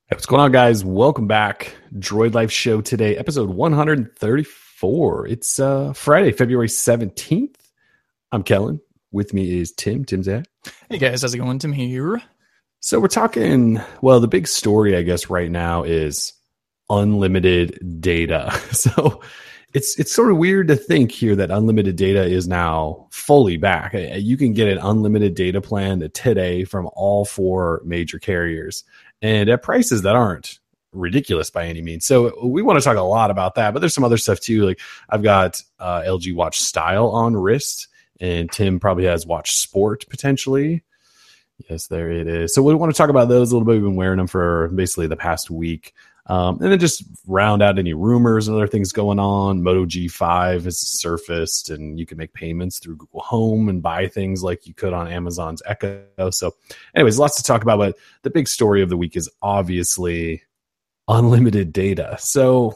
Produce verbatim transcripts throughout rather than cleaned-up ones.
Hey, what's going on, guys? Welcome back. Droid Life Show today, episode one thirty-four. It's uh, Friday, February seventeenth. I'm Kellen. With me is Tim. Tim's there. Hey, guys. How's it going? Tim here. So we're talking, well, the big story, I guess, right now is unlimited data. So it's it's sort of weird to think here that unlimited data is now fully back. You can get an unlimited data plan today from all four major carriers, and at prices that aren't ridiculous by any means. So we want to talk a lot about that, but there's some other stuff too. Like I've got uh, L G Watch Style on wrist, and Tim probably has Watch Sport potentially. Yes, there it is. So we want to talk about those a little bit. We've been wearing them for basically the past week. Um, and then just round out any rumors and other things going on. Moto G five has surfaced, and you can make payments through Google Home and buy things like you could on Amazon's Echo. So anyways, lots to talk about, but the big story of the week is obviously unlimited data. So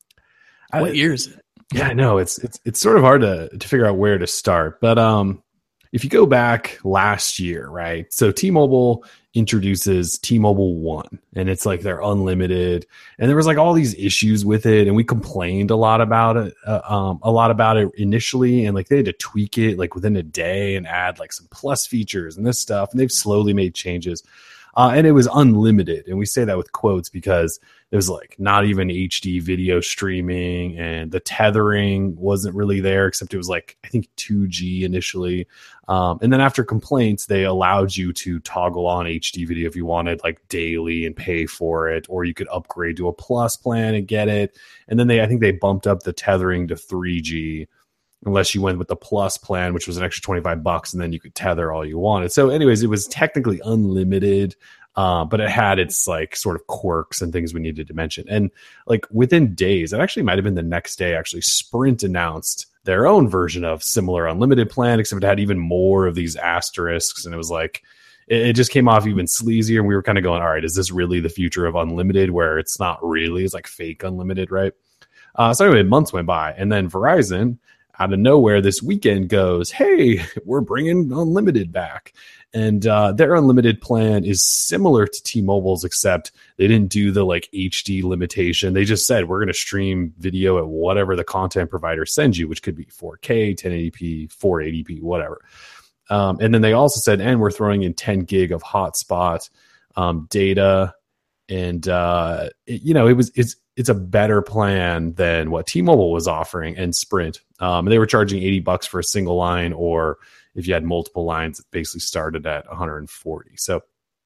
what I, year is it? Yeah, I know it's, it's, it's sort of hard to, to figure out where to start, but, um, if you go back last year, right? So T-Mobile introduces T-Mobile One, and it's like they're unlimited, and there was like all these issues with it, and we complained a lot about it, uh, um, a lot about it initially, and like they had to tweak it like within a day and add like some plus features and this stuff, and they've slowly made changes. Uh, and it was unlimited. And we say that with quotes because it was like not even H D video streaming, and the tethering wasn't really there, except it was like, I think two G initially. Um, and then after complaints, they allowed you to toggle on H D video if you wanted, like daily, and pay for it, or you could upgrade to a plus plan and get it. And then they, I think they bumped up the tethering to three G. Unless you went with the plus plan, which was an extra twenty-five bucks, and then you could tether all you wanted. So anyways, it was technically unlimited, uh, but it had its like sort of quirks and things we needed to mention. And like within days, it actually might've been the next day, actually Sprint announced their own version of similar unlimited plan, except it had even more of these asterisks. And it was like, it, it just came off even sleazier. And we were kind of going, all right, is this really the future of unlimited, where it's not really, it's like fake unlimited, right? Uh, so anyway, months went by, and then Verizon, out of nowhere this weekend, goes, hey, we're bringing unlimited back. And uh, their unlimited plan is similar to T-Mobile's, except they didn't do the like H D limitation. They just said, we're going to stream video at whatever the content provider sends you, which could be four K, ten eighty p, four eighty p, whatever. Um, and then they also said, and we're throwing in ten gig of hotspot um, data. And, uh, it, you know, it was, it's, it's a better plan than what T-Mobile was offering, and Sprint. Um, they were charging eighty bucks for a single line, or if you had multiple lines, it basically started at one hundred forty. So,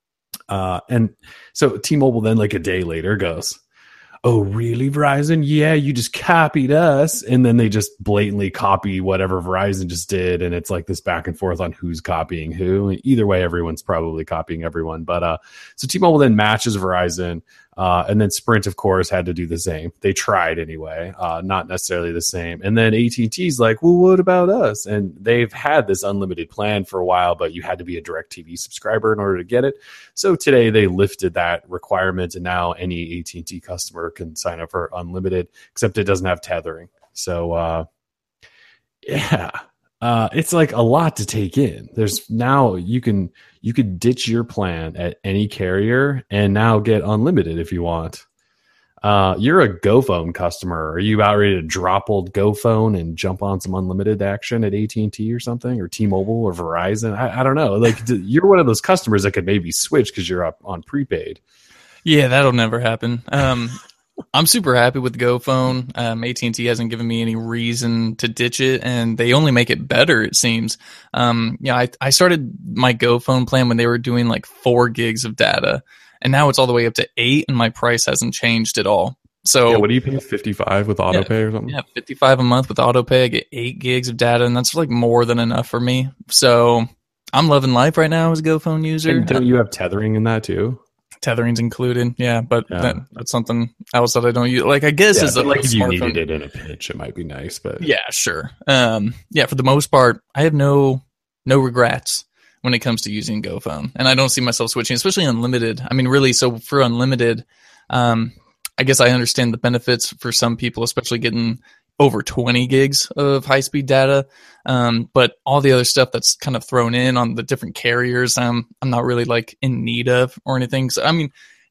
uh, and so T-Mobile then like a day later goes, oh, really, Verizon? Yeah, you just copied us. And then they just blatantly copy whatever Verizon just did. And it's like this back and forth on who's copying who. And either way, everyone's probably copying everyone. But uh, so T-Mobile then matches Verizon. Uh, and then Sprint, of course, had to do the same. They tried anyway, uh, not necessarily the same. And then A T and T's like, well, what about us? And they've had this unlimited plan for a while, but you had to be a DirecTV subscriber in order to get it. So today they lifted that requirement, and now any A T and T customer can sign up for unlimited, except it doesn't have tethering. So, uh, yeah. Uh, it's like a lot to take in. There's now you can you could ditch your plan at any carrier and now get unlimited if you want. Uh, you're a GoPhone customer. Are you about ready to drop old GoPhone and jump on some unlimited action at A T and T or something, or T-Mobile or Verizon? I, I don't know. Like you're one of those customers that could maybe switch because you're up on prepaid. Yeah, that'll never happen. Um, I'm super happy with GoPhone. Um, A T and T hasn't given me any reason to ditch it, and they only make it better, it seems. Um, yeah, I, I started my GoPhone plan when they were doing like four gigs of data, and now it's all the way up to eight, and my price hasn't changed at all. So yeah, what do you pay? fifty-five with autopay yeah, or something? Yeah, fifty-five a month with autopay. I get eight gigs of data, and that's like more than enough for me. So I'm loving life right now as a GoPhone user. And don't you have tethering in that too? Tethering's included, yeah, but Yeah. That, that's something else that I don't use. Like, I guess Yeah, is but a like if you smartphone. needed it in a pinch, it might be nice. But Yeah, sure. Um, yeah, for the most part, I have no no regrets when it comes to using GoPhone, and I don't see myself switching, especially unlimited. I mean, really, so for unlimited, um, I guess I understand the benefits for some people, especially getting over twenty gigs of high speed data. Um, but all the other stuff that's kind of thrown in on the different carriers, um, I'm not really like in need of or anything. So, I mean,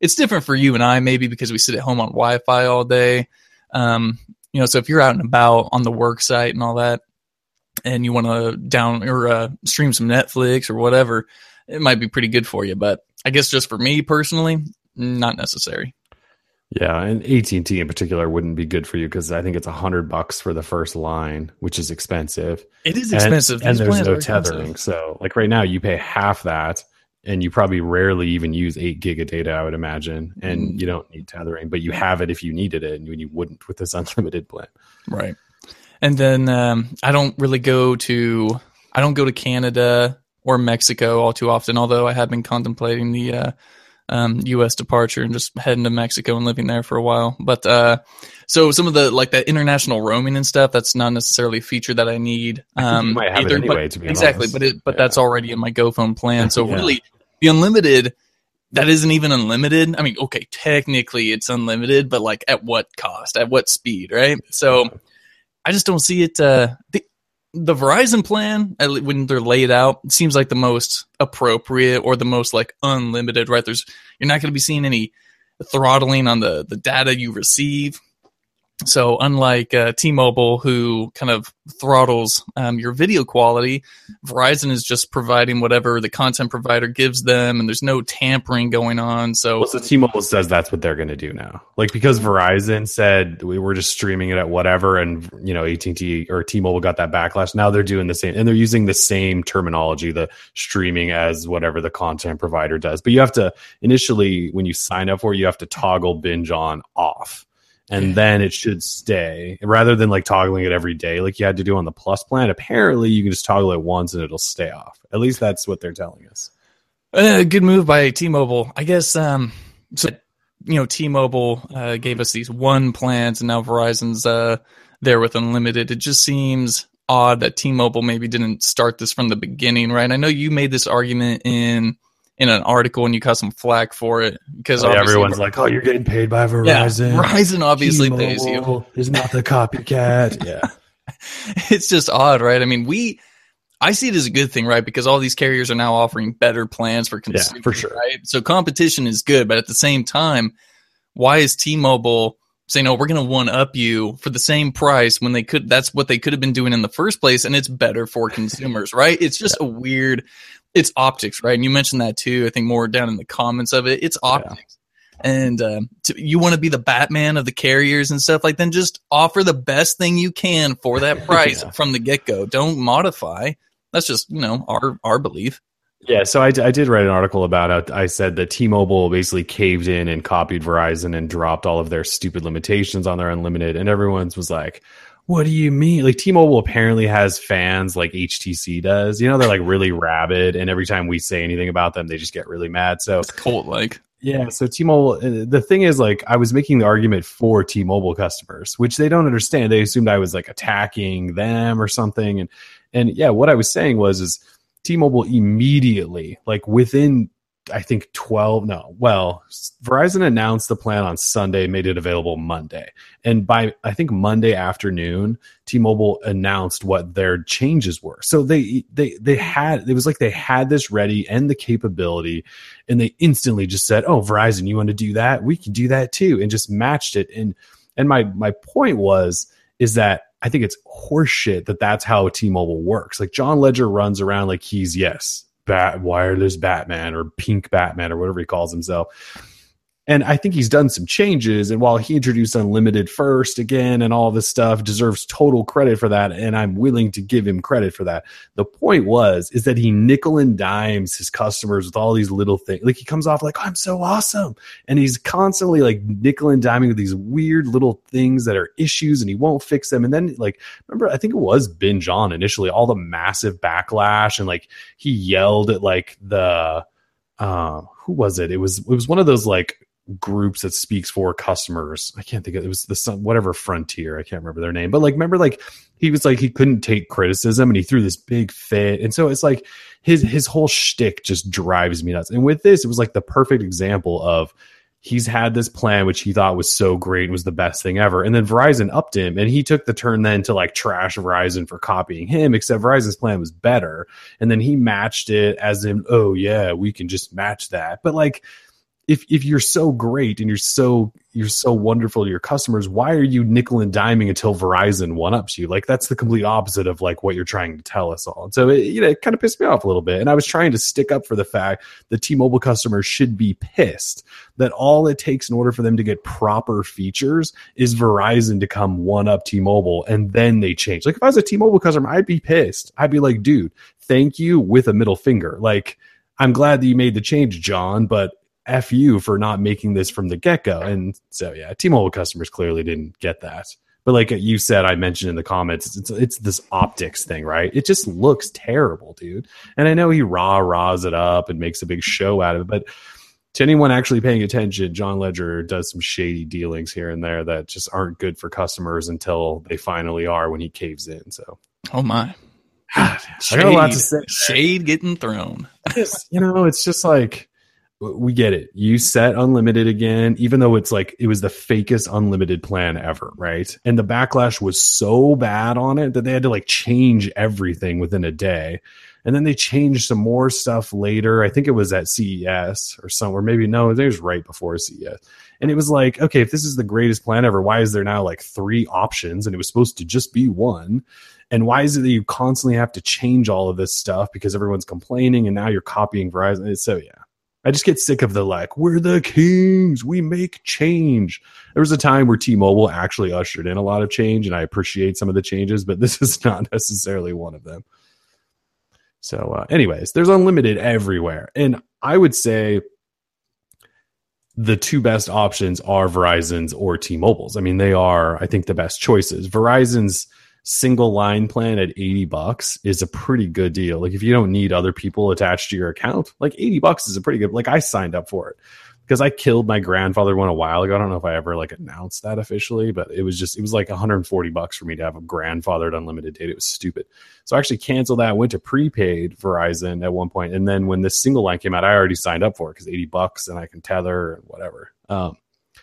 it's different for you and I, maybe because we sit at home on Wi-Fi all day. Um, you know, so if you're out and about on the work site and all that, and you want to down or uh, stream some Netflix or whatever, it might be pretty good for you. But I guess just for me personally, not necessary. Yeah, and A T and T in particular wouldn't be good for you because I think it's a hundred bucks for the first line, which is expensive. It is expensive, and, and there's no tethering. Expensive. So, like right now, you pay half that, and you probably rarely even use eight gig of data, I would imagine, and mm. you don't need tethering, but you have it if you needed it, and you wouldn't with this unlimited plan. Right. And then um, I don't really go to I don't go to Canada or Mexico all too often, although I have been contemplating the uh, um, U S departure and just heading to Mexico and living there for a while. But uh, so some of the like that international roaming and stuff, that's not necessarily a feature that I need. Um, I think you might have either, it anyway, but, to be exactly, honest. but it but yeah. that's already in my GoPhone plan. So yeah. really, the unlimited. That isn't even unlimited. I mean, okay, technically it's unlimited, but like at what cost? At what speed, right? So I just don't see it. Uh, the, the Verizon plan, when they're laid out, it seems like the most appropriate or the most like unlimited, right? There's you're not going to be seeing any throttling on the, the data you receive. So unlike uh, T-Mobile, who kind of throttles um, your video quality, Verizon is just providing whatever the content provider gives them, and there's no tampering going on. So, well, so T-Mobile says that's what they're going to do now. Like because Verizon said we were just streaming it at whatever, and you know A T and T or T-Mobile got that backlash. Now they're doing the same, and they're using the same terminology, the streaming as whatever the content provider does. But you have to initially, when you sign up for it, you have to toggle binge on off. And then it should stay rather than like toggling it every day like you had to do on the Plus plan. Apparently, you can just toggle it once and it'll stay off. At least that's what they're telling us. Uh, good move by T-Mobile. I guess, um, so, you know, T-Mobile uh, gave us these one plans and now Verizon's uh, there with unlimited. It just seems odd that T-Mobile maybe didn't start this from the beginning, right? I know you made this argument in in an article and you got some flack for it because oh, yeah, everyone's like, oh, you're getting paid by Verizon. Yeah, Verizon obviously T-Mobile pays you. Is not the copycat. Yeah. It's just odd, right? I mean, we, I see it as a good thing, right? Because all these carriers are now offering better plans for consumers, yeah, for sure. right? So competition is good, but at the same time, why is T-Mobile saying, no, we're going to one up you for the same price when they could, that's what they could have been doing in the first place. And it's better for consumers, right? It's just yeah. a weird, it's optics, right? And you mentioned that too. I think more down in the comments of it, it's optics. Yeah. And um, to, you want to be the Batman of the carriers and stuff like, then just offer the best thing you can for that price yeah. from the get-go. Don't modify. That's just, you know, our, our belief. Yeah, so I, I did write an article about it. I said that T-Mobile basically caved in and copied Verizon and dropped all of their stupid limitations on their unlimited. And everyone's was like, what do you mean? Like T-Mobile apparently has fans like H T C does. You know, they're like really rabid. And every time we say anything about them, they just get really mad. So it's cult-like. Yeah, so T-Mobile, the thing is like I was making the argument for T-Mobile customers, which they don't understand. They assumed I was like attacking them or something. And, and yeah, what I was saying was, is T-Mobile immediately, like within, I think twelve, no, well, Verizon announced the plan on Sunday, made it available Monday. And by, I think Monday afternoon, T-Mobile announced what their changes were. So they, they, they had, it was like they had this ready and the capability, and they instantly just said, oh, Verizon, you want to do that? We can do that too. And just matched it. And, and my, my point was, is that I think it's horseshit that that's how T-Mobile works. Like John Ledger runs around like he's, yes, bat wireless Batman or pink Batman or whatever he calls himself. And I think he's done some changes. And while he introduced unlimited first again and all this stuff, deserves total credit for that. And I'm willing to give him credit for that. The point was, is that he nickel and dimes his customers with all these little things. Like he comes off like, oh, I'm so awesome. And he's constantly like nickel and diming with these weird little things that are issues and he won't fix them. And then like, remember, I think it was Binge On initially, all the massive backlash. And like he yelled at like the, uh, who was it? It was, it was one of those like, groups that speaks for customers. I can't think of it. It was the some whatever Frontier. I can't remember their name, but like, remember, like he was like, he couldn't take criticism and he threw this big fit. And so it's like his, his whole shtick just drives me nuts. And with this, it was like the perfect example of he's had this plan, which he thought was so great and was the best thing ever. And then Verizon upped him and he took the turn then to like trash Verizon for copying him, except Verizon's plan was better. And then he matched it as in, oh yeah, we can just match that. But like, if if you're so great and you're so you're so wonderful to your customers, why are you nickel and diming until Verizon one-ups you? Like, that's the complete opposite of like what you're trying to tell us all. And so it, you know, it kind of pissed me off a little bit. And I was trying to stick up for the fact that T-Mobile customers should be pissed that all it takes in order for them to get proper features is Verizon to come one-up T-Mobile, and then they change. Like, if I was a T-Mobile customer, I'd be pissed. I'd be like, dude, thank you with a middle finger. Like, I'm glad that you made the change, John, but F you for not making this from the get-go. And so, yeah, T-Mobile customers clearly didn't get that. But like you said, I mentioned in the comments, it's it's this optics thing, right? It just looks terrible, dude. And I know he rah-rahs it up and makes a big show out of it, but to anyone actually paying attention, John Ledger does some shady dealings here and there that just aren't good for customers until they finally are when he caves in. So, oh my. God, I got a lot to say. Shade getting thrown. Just, you know, it's just like, we get it. You set unlimited again, even though it's like it was the fakest unlimited plan ever, right? And the backlash was so bad on it that they had to like change everything within a day. And then they changed some more stuff later. I think it was at C E S or somewhere. Maybe no, it was right before C E S. And it was like, okay, if this is the greatest plan ever, why is there now like three options? And it was supposed to just be one. And why is it that you constantly have to change all of this stuff because everyone's complaining and now you're copying Verizon? It's so, yeah. I just get sick of the like, we're the kings, we make change. There was a time where T-Mobile actually ushered in a lot of change, and I appreciate some of the changes, but this is not necessarily one of them. So uh, anyways, there's unlimited everywhere. And I would say the two best options are Verizon's or T-Mobile's. I mean, they are, I think, the best choices. Verizon's single line plan at eighty bucks is a pretty good deal. Like, if you don't need other people attached to your account, like eighty bucks is a pretty good, like I signed up for it because I killed my grandfather one a while ago. I don't know if I ever like announced that officially, but it was just, it was like one hundred forty bucks for me to have a grandfathered unlimited data. It was stupid. So I actually canceled that, went to prepaid Verizon at one point. And then when this single line came out, I already signed up for it because eighty bucks and I can tether and whatever. Um,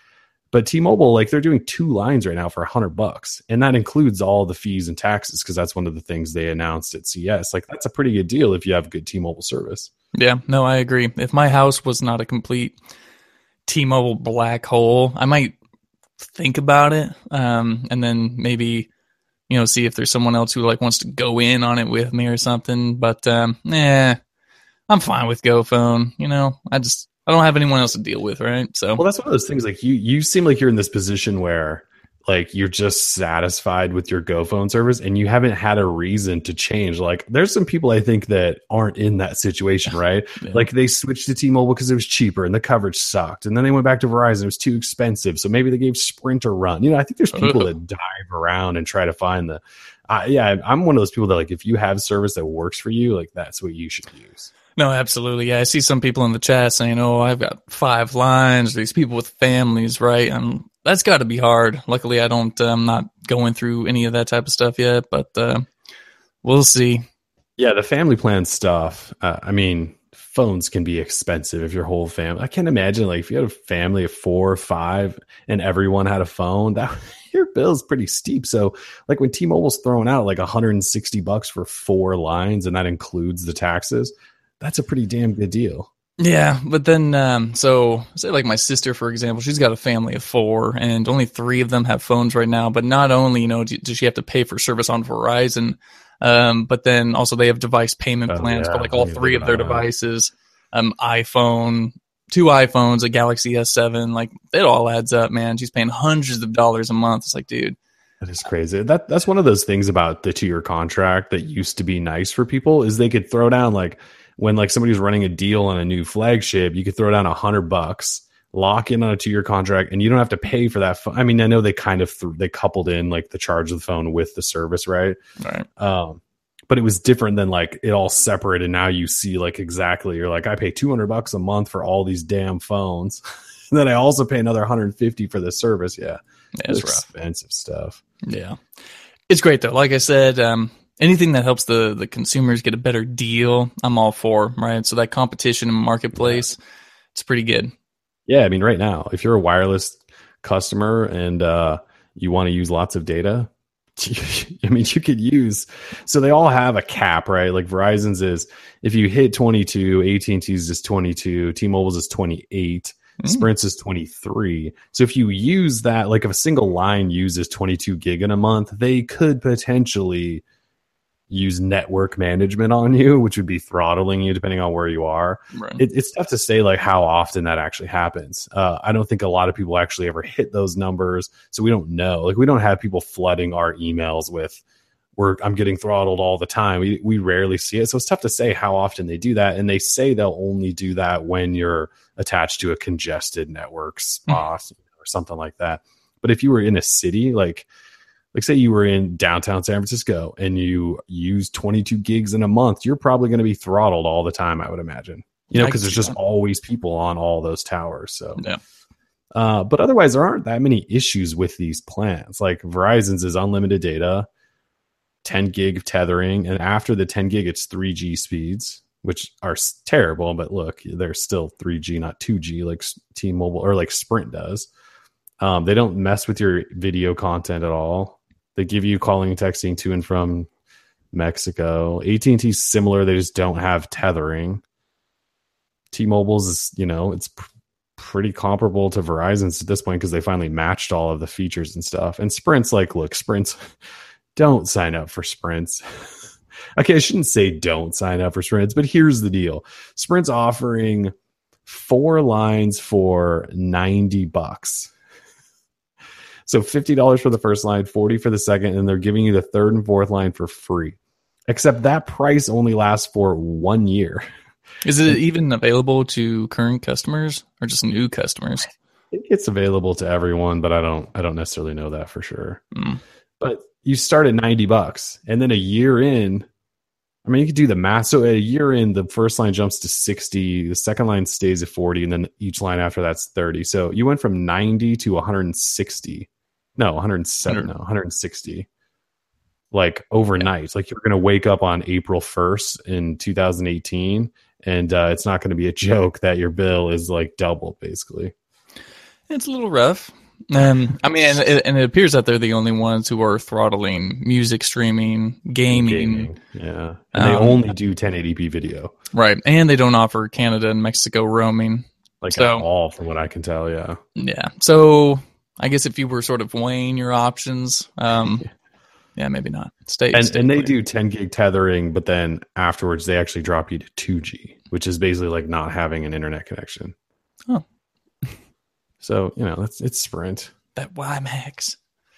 But T-Mobile, like, they're doing two lines right now for a hundred bucks, and that includes all the fees and taxes because that's one of the things they announced at C E S. Like, that's a pretty good deal if you have good T-Mobile service. Yeah, no, I agree. If my house was not a complete T-Mobile black hole, I might think about it, um, and then maybe, you know, see if there's someone else who like wants to go in on it with me or something. But um, eh, I'm fine with GoPhone. You know, I just. I don't have anyone else to deal with, right? So, well, that's one of those things. Like, you, you seem like you're in this position where, like, you're just satisfied with your GoPhone service, and you haven't had a reason to change. Like, there's some people I think that aren't in that situation, right? Yeah. Like, they switched to T-Mobile because it was cheaper and the coverage sucked, and then they went back to Verizon. It was too expensive, so maybe they gave Sprint a run. You know, I think there's people that dive around and try to find the. Uh, yeah, I'm one of those people that, like, if you have service that works for you, like, that's what you should use. No, absolutely. Yeah, I see some people in the chat saying, oh, I've got five lines, these people with families, right? And that's got to be hard. Luckily, I don't, uh, I'm not going through any of that type of stuff yet, but uh, we'll see. Yeah, the family plan stuff, uh, I mean, phones can be expensive if your whole family, I can't imagine, like, if you had a family of four or five and everyone had a phone, that your bill's pretty steep. So, like, when T-Mobile's throwing out like one hundred sixty bucks for four lines, and that includes the taxes, that's a pretty damn good deal. Yeah, but then, um, so say like my sister, for example, she's got a family of four, and only three of them have phones right now. But not only, you know, does she have to pay for service on Verizon, um, but then also they have device payment plans oh, yeah. for like all three of their devices, um, iPhone, two iPhones, a Galaxy S seven. Like, it all adds up, man. She's paying hundreds of dollars a month. It's like, dude. That is crazy. That that's one of those things about the two-year contract that used to be nice for people is they could throw down like. When like somebody's running a deal on a new flagship, you could throw down a hundred bucks, lock in on a two-year contract, and you don't have to pay for that phone. I mean, I know they kind of th- they coupled in like the charge of the phone with the service, right? Right. Um, but it was different than like it all separated. Now you see like exactly, you're like, I pay two hundred bucks a month for all these damn phones, and then I also pay another one hundred fifty for the service. Yeah, yeah it's expensive rough. stuff. Yeah, it's great though. Like I said, um. Anything that helps the, the consumers get a better deal, I'm all for, right? So that competition in the marketplace, yeah. It's pretty good. Yeah, I mean, right now, if you're a wireless customer and uh, you want to use lots of data, I mean, you could use, so they all have a cap, right? Like Verizon's is, if you hit twenty-two, A T and T's is twenty-two, T-Mobile's is twenty-eight. Mm. Sprint's is twenty-three. So if you use that, like if a single line uses twenty-two gig in a month, they could potentially use network management on you, which would be throttling you depending on where you are. Right. It, it's tough to say like how often that actually happens. Uh, I don't think a lot of people actually ever hit those numbers, so we don't know. Like we don't have people flooding our emails with, "We're I'm getting throttled all the time." We we rarely see it, so it's tough to say how often they do that. And they say they'll only do that when you're attached to a congested network spot mm. or something like that. But if you were in a city, like like say you were in downtown San Francisco and you use twenty-two gigs in a month, you're probably going to be throttled all the time, I would imagine. You know, because there's just that. always people on all those towers. So, yeah. Uh, but otherwise, there aren't that many issues with these plans. Like Verizon's is unlimited data, ten gig tethering, and after the ten gig, it's three G speeds, which are terrible. But look, they're still three G, not two G, like T-Mobile or like Sprint does. Um, they don't mess with your video content at all. They give you calling and texting to and from Mexico. A T and T's similar. They just don't have tethering. T-Mobile's is, you know, it's pr- pretty comparable to Verizon's at this point because they finally matched all of the features and stuff. And Sprint's like, look, Sprint's, don't sign up for Sprints. Okay, I shouldn't say don't sign up for Sprints, but here's the deal. Sprint's offering four lines for ninety bucks. So fifty dollars for the first line, forty for the second, and they're giving you the third and fourth line for free. Except that price only lasts for one year. Is it even available to current customers or just new customers? It's available to everyone, but I don't I don't necessarily know that for sure. Mm. But you start at ninety bucks, and then a year in, I mean, you could do the math. So a year in, the first line jumps to sixty, the second line stays at forty, and then each line after that's thirty. So you went from ninety to one hundred sixty. No, one hundred seven, no, one hundred sixty. Like overnight. Like you're going to wake up on April first in two thousand eighteen, and uh, it's not going to be a joke that your bill is like double, basically. It's a little rough. Um, I mean, and it, and it appears that they're the only ones who are throttling music streaming, gaming. gaming yeah. And they um, only do ten eighty p video. Right. And they don't offer Canada and Mexico roaming. Like so, at all, from what I can tell, yeah. Yeah. So I guess if you were sort of weighing your options, um, yeah, maybe not. Stay. And, stay and they clear. do ten gig tethering, but then afterwards they actually drop you to two G, which is basically like not having an internet connection. Oh. So, you know, it's, it's Sprint. That WiMAX.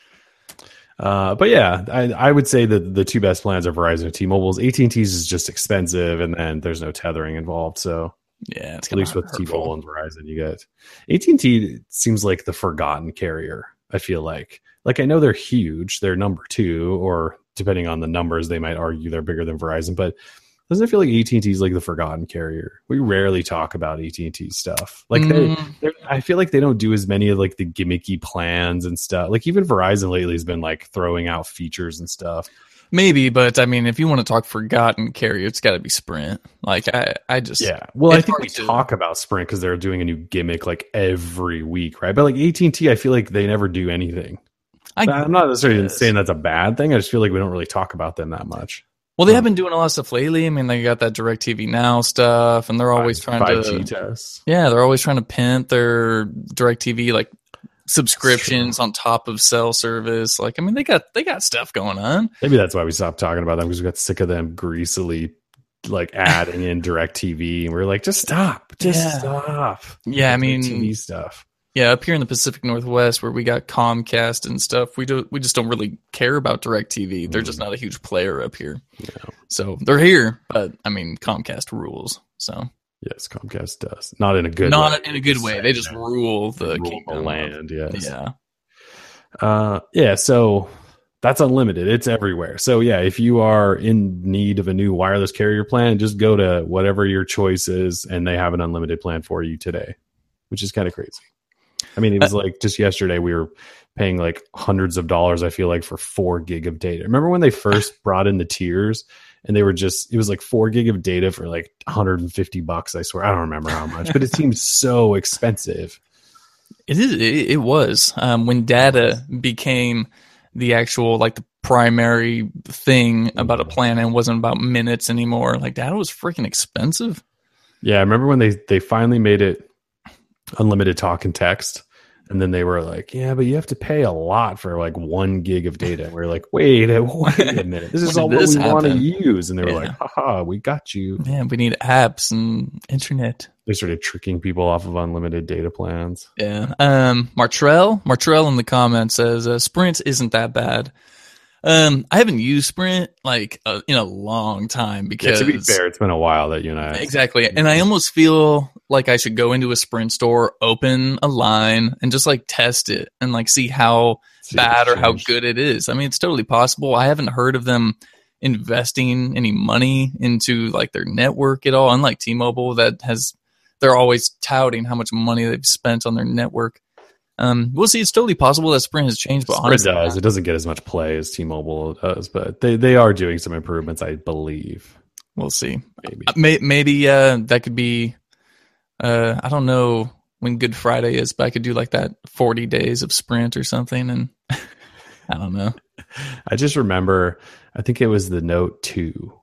Uh, but yeah, I, I would say that the two best plans are Verizon and T-Mobile's. A T and T's is just expensive, and then there's no tethering involved. So yeah, it's at least with hurtful. T-Mobile and Verizon, you get A T and T seems like the forgotten carrier. I feel like, like I know they're huge, they're number two, or depending on the numbers, they might argue they're bigger than Verizon. But doesn't it feel like A T and T is like the forgotten carrier? We rarely talk about A T and T stuff. Like mm. they, I feel like they don't do as many of like the gimmicky plans and stuff. Like even Verizon lately has been like throwing out features and stuff. Maybe, but I mean, if you want to talk forgotten carrier, it's got to be Sprint. Like I, I just yeah. Well, I think we to... talk about Sprint because they're doing a new gimmick like every week, right? But like A T and T, I feel like they never do anything. I I'm not necessarily guess. saying that's a bad thing. I just feel like we don't really talk about them that much. Well, they have been doing a lot of stuff lately. I mean, they got that DirecTV Now stuff, and they're always trying five to G tests. Yeah, they're always trying to pimp their DirecTV like subscriptions on top of cell service. Like, I mean, they got they got stuff going on. Maybe that's why we stopped talking about them, because we got sick of them greasily like adding in DirecTV, and we we're like, just stop, just yeah. stop. Yeah, I mean, T V stuff. Yeah, up here in the Pacific Northwest, where we got Comcast and stuff, we do we just don't really care about DirecTV. They're mm. just not a huge player up here. No. So they're here, but I mean, Comcast rules. So yes, Comcast does, not in a good, not way. in a good way. They just rule the, rule the land. Yes. Yeah, uh, yeah. So that's unlimited. It's everywhere. So yeah, if you are in need of a new wireless carrier plan, just go to whatever your choice is, and they have an unlimited plan for you today, which is kind of crazy. I mean, it was like just yesterday we were paying like hundreds of dollars, I feel like, for four gig of data. Remember when they first brought in the tiers and they were just, it was like four gig of data for like one hundred fifty bucks, I swear. I don't remember how much, but it seemed so expensive. It is. It, it was. Um, when data became the actual, like the primary thing about a plan and wasn't about minutes anymore, like data was freaking expensive. Yeah, I remember when they, they finally made it unlimited talk and text. And then they were like, yeah, but you have to pay a lot for like one gig of data. And we we're like, wait, wait a minute. This is all what we want to use. And they were yeah. like, haha, we got you. Yeah, we need apps and internet. They started tricking people off of unlimited data plans. Yeah. Um, Martrell, Martrell in the comments says, uh, Sprint isn't that bad. Um, I haven't used Sprint like uh, in a long time because yeah, to be fair, it's been a while that you and I exactly, and I almost feel like I should go into a Sprint store, open a line, and just like test it and like see how see bad or how good it is. I mean, it's totally possible. I haven't heard of them investing any money into like their network at all. Unlike T-Mobile, that has they're always touting how much money they've spent on their network. Um, we'll see. It's totally possible that Sprint has changed, but Sprint honestly, does. It doesn't get as much play as T-Mobile does, but they, they are doing some improvements, I believe. We'll see. Maybe, uh, may, maybe uh, that could be. Uh, I don't know when Good Friday is, but I could do like that forty days of Sprint or something, and I don't know. I just remember. I think it was the Note two,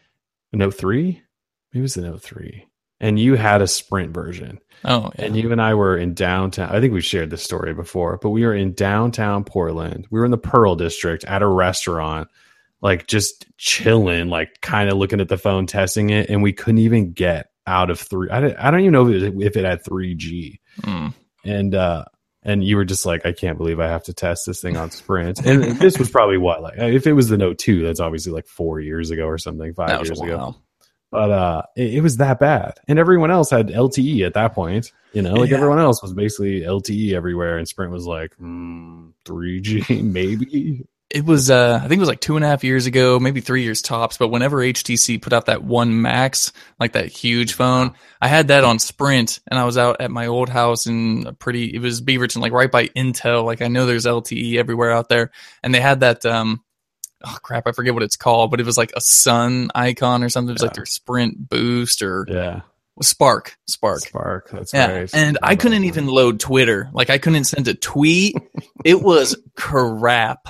Note three. Maybe it was the Note three, and you had a Sprint version. Oh, yeah. And you and I were in downtown. I think we've shared this story before, but we were in downtown Portland. We were in the Pearl District at a restaurant, like just chilling, like kind of looking at the phone, testing it. And we couldn't even get out of three. I don't, I don't even know if it, if it had three G. Mm. And, uh, and you were just like, I can't believe I have to test this thing on Sprint. And this was probably what, like, if it was the Note two, that's obviously like four years ago or something, five years ago. But uh, it, it was that bad. And everyone else had L T E at that point. You know, like yeah. everyone else was basically L T E everywhere. And Sprint was like, mm, three G, maybe. It was, uh, I think it was like two and a half years ago, maybe three years tops. But whenever H T C put out that One Max, like that huge phone, I had that on Sprint. And I was out at my old house in a pretty, it was Beaverton, like right by Intel. Like I know there's L T E everywhere out there. And they had that, um, oh crap, I forget what it's called, but it was like a sun icon or something. It was yeah. like their Sprint Boost or yeah, Spark, Spark, Spark. That's yeah. right. And I couldn't even load Twitter. Like I couldn't send a tweet. It was crap.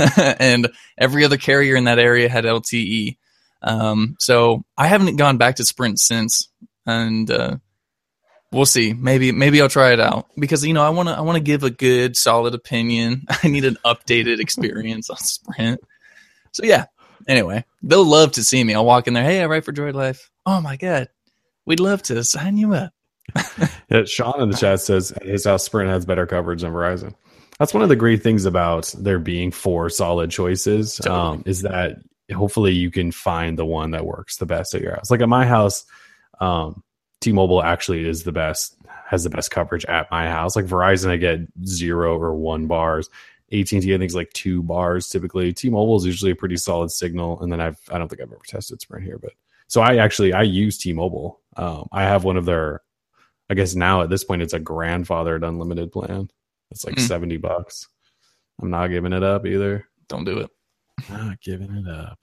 And every other carrier in that area had L T E. Um, so I haven't gone back to Sprint since, and uh, we'll see. Maybe maybe I'll try it out because you know I want to I want to give a good solid opinion. I need an updated experience on Sprint. So yeah, anyway, they'll love to see me. I'll walk in there. Hey, I write for Droid Life. Oh my God. We'd love to sign you up. Yeah, Sean in the chat says his house Sprint has better coverage than Verizon. That's one of the great things about there being four solid choices totally. um, is that hopefully you can find the one that works the best at your house. Like at my house, um, T-Mobile actually is the best, has the best coverage at my house. Like Verizon, I get zero or one bars. A T and T, I think, is like two bars typically. T-Mobile is usually a pretty solid signal, and then I've I don't think I've ever tested Sprint here, but so I actually I use T-Mobile. Um, I have one of their, I guess now at this point it's a grandfathered unlimited plan. It's like mm. seventy bucks. I'm not giving it up either. Don't do it. Not giving it up.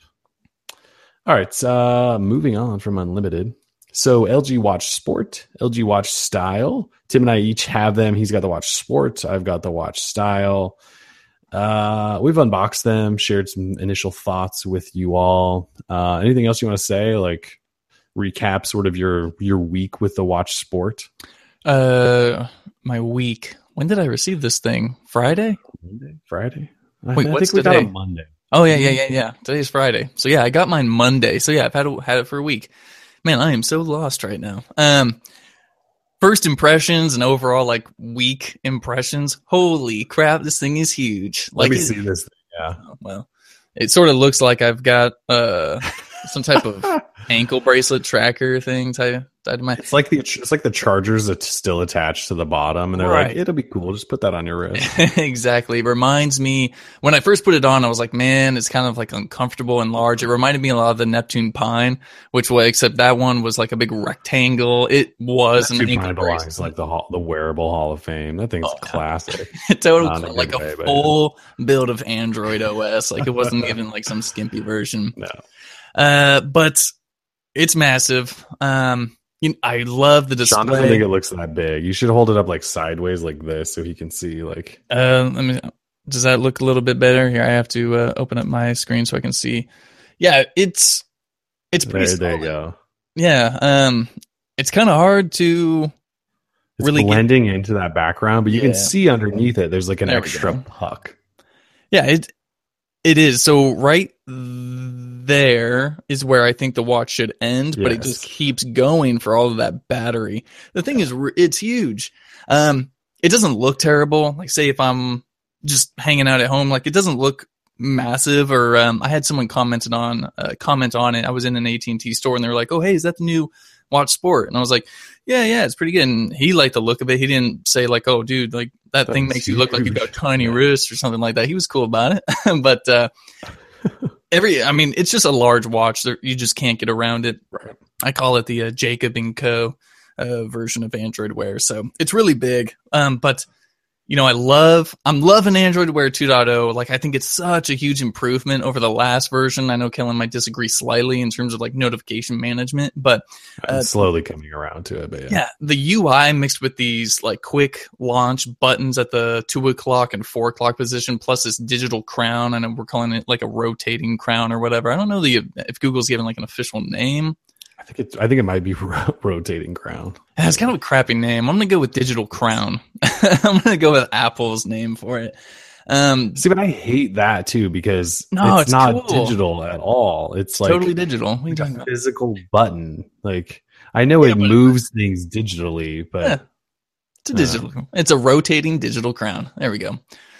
All right, uh, moving on from unlimited. So L G Watch Sport, L G Watch Style. Tim and I each have them. He's got the Watch Sport. I've got the Watch Style. Uh, we've unboxed them, shared some initial thoughts with you all. Uh, anything else you want to say? Like recap sort of your your week with the Watch Sport? Uh, my week. When did I receive this thing? Friday? Monday? Friday? Wait, I, I what's think we today? got it Monday. Oh yeah, yeah, yeah, yeah. Today's Friday. So yeah, I got mine Monday. So yeah, I've had it, had it for a week. Man, I am so lost right now. Um, first impressions and overall like week impressions. Holy crap, this thing is huge. Like, Let me it, see this thing. Yeah. Well, it sort of looks like I've got uh some type of ankle bracelet tracker thing tied to my. It's like the it's like the chargers that's still attached to the bottom, and they're right. like, it'll be cool. Just put that on your wrist. Exactly. It reminds me when I first put it on, I was like, man, it's kind of like uncomfortable and large. It reminded me a lot of the Neptune Pine, which way except that one was like a big rectangle. It was Neptune an ankle Pine bracelet. belongs like the hall, the wearable Hall of Fame. That thing's oh, classic. Total Not a like good a way, but- full build of Android O S. Like it wasn't even like some skimpy version. No. Uh, but it's massive. Um, you know, I love the display. Sean doesn't think it looks that big. You should hold it up like sideways like this so he can see like. Uh, let me. Does that look a little bit better? Here, I have to uh, open up my screen so I can see. Yeah, it's it's pretty. There, there you solid. go. Yeah, um, it's kind of hard to. It's really blending get, into that background, but you yeah. can see underneath it. There's like an there extra puck. Yeah, it it is. So right there is where I think the watch should end, yes. but it just keeps going for all of that battery. The thing is, it's huge. Um, it doesn't look terrible. Like, say if I'm just hanging out at home, like it doesn't look massive. Or um, I had someone commented on uh, comment on it. I was in an A T and T store, and they were like, "Oh, hey, is that the new Watch Sport?" And I was like, "Yeah, yeah, it's pretty good." And he liked the look of it. He didn't say like, "Oh, dude, like that That's thing makes you look huge. Like you've got tiny yeah. wrists" or something like that. He was cool about it. But uh, every, I mean, it's just a large watch. There, you just can't get around it. Right. I call it the uh, Jacob and Co. Uh, version of Android Wear. So it's really big. Um, but you know, I love, I'm loving Android Wear two point oh. Like, I think it's such a huge improvement over the last version. I know Kellen might disagree slightly in terms of like notification management, but uh, I'm slowly coming around to it. But yeah. yeah, the U I mixed with these like quick launch buttons at the two o'clock and four o'clock position, plus this digital crown. I know we're calling it like a rotating crown or whatever. I don't know the, if Google's given like an official name. I think it's. I think it might be ro- rotating crown. Yeah, it's kind of a crappy name. I'm gonna go with digital crown. I'm gonna go with Apple's name for it. Um, See, but I hate that too because no, it's, it's not cool. digital at all. It's like totally digital. What are you talking a about? Physical button. Like I know yeah, it moves things digitally, but yeah, it's a digital. Uh, it's a rotating digital crown. There we go.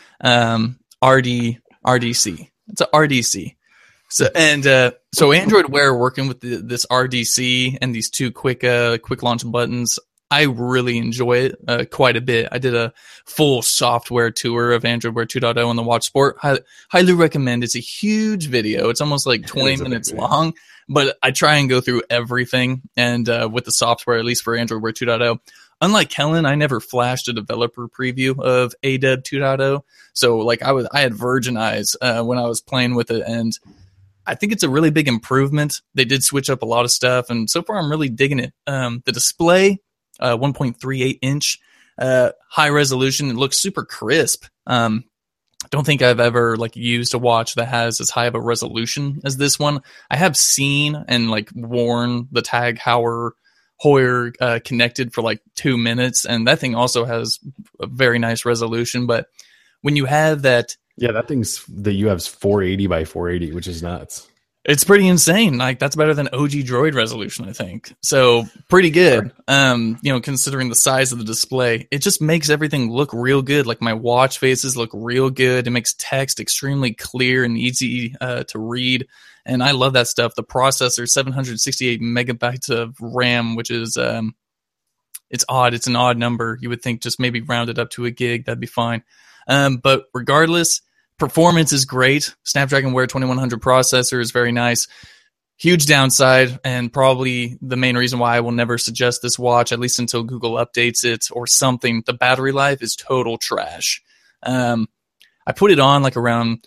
Um, R D R D C. It's a R D C. So and uh, so Android Wear working with the, this R D C and these two quick uh, quick launch buttons, I really enjoy it uh, quite a bit. I did a full software tour of Android Wear two point oh on the Watch Sport. I highly recommend. It's a huge video. It's almost like twenty minutes long, but I try and go through everything. And uh, with the software, at least for Android Wear two point oh, unlike Kellen, I never flashed a developer preview of A D E B two point oh. So like I was, I had virgin eyes uh, when I was playing with it, and I think it's a really big improvement. They did switch up a lot of stuff, and so far I'm really digging it. Um, the display, uh, one point three eight inch, uh, high resolution. It looks super crisp. Um, I don't think I've ever like used a watch that has as high of a resolution as this one. I have seen and like worn the Tag Heuer Heuer uh, connected for like two minutes, and that thing also has a very nice resolution. But when you have that. Yeah, that thing's that you have four eighty by four eighty, which is nuts. It's pretty insane. Like that's better than O G Droid resolution, I think. So pretty good. Um, you know, considering the size of the display, it just makes everything look real good. Like my watch faces look real good. It makes text extremely clear and easy uh, to read. And I love that stuff. The processor, seven hundred sixty-eight megabytes of RAM, which is um, it's odd. It's an odd number. You would think just maybe round it up to a gig. That'd be fine. Um, but regardless, performance is great. Snapdragon Wear twenty-one hundred processor is very nice. Huge downside, and probably the main reason why I will never suggest this watch, at least until Google updates it or something. The battery life is total trash. Um, I put it on like around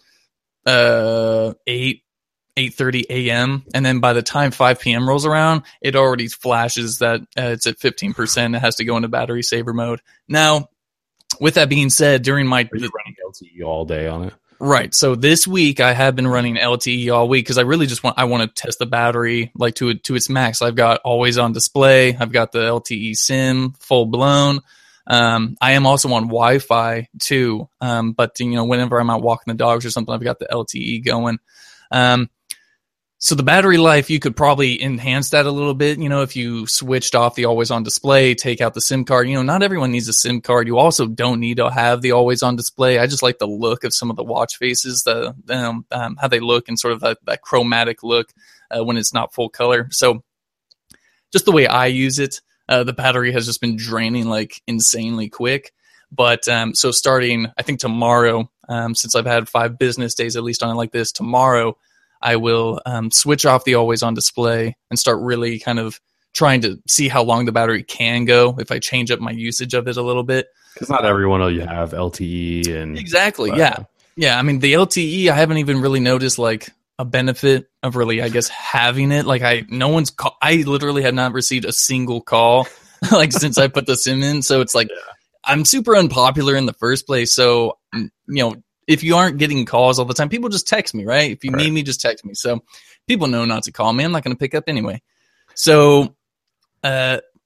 uh, eight, eight thirty a.m. And then by the time five p.m. rolls around, it already flashes that uh, it's at fifteen percent. It has to go into battery saver mode. Now, with that being said, during my... Are you running L T E all day on it? Right. So this week I have been running L T E all week because I really just want I want to test the battery like to to its max. I've got always on display. I've got the L T E SIM full blown. Um, I am also on Wi-Fi too. Um, but you know, whenever I'm out walking the dogs or something, I've got the L T E going. Um, So the battery life, you could probably enhance that a little bit. You know, if you switched off the always on display, take out the SIM card, you know, not everyone needs a SIM card. You also don't need to have the always on display. I just like the look of some of the watch faces, the, um, um, how they look and sort of that, that chromatic look uh, when it's not full color. So just the way I use it, uh, the battery has just been draining like insanely quick. But um, so starting, I think tomorrow, um, since I've had five business days at least on it like this, tomorrow, I will um, switch off the always on display and start really kind of trying to see how long the battery can go if I change up my usage of it a little bit. Because not everyone will you have L T E and exactly, uh, yeah, yeah. I mean, the L T E, I haven't even really noticed like a benefit of really, I guess, having it. Like I, no one's call- I literally have not received a single call like since I put the SIM in. So it's like yeah. I'm super unpopular in the first place. So you know. If you aren't getting calls all the time, people just text me, right? If you right. need me, just text me. So people know not to call me. I'm not going to pick up anyway. So uh,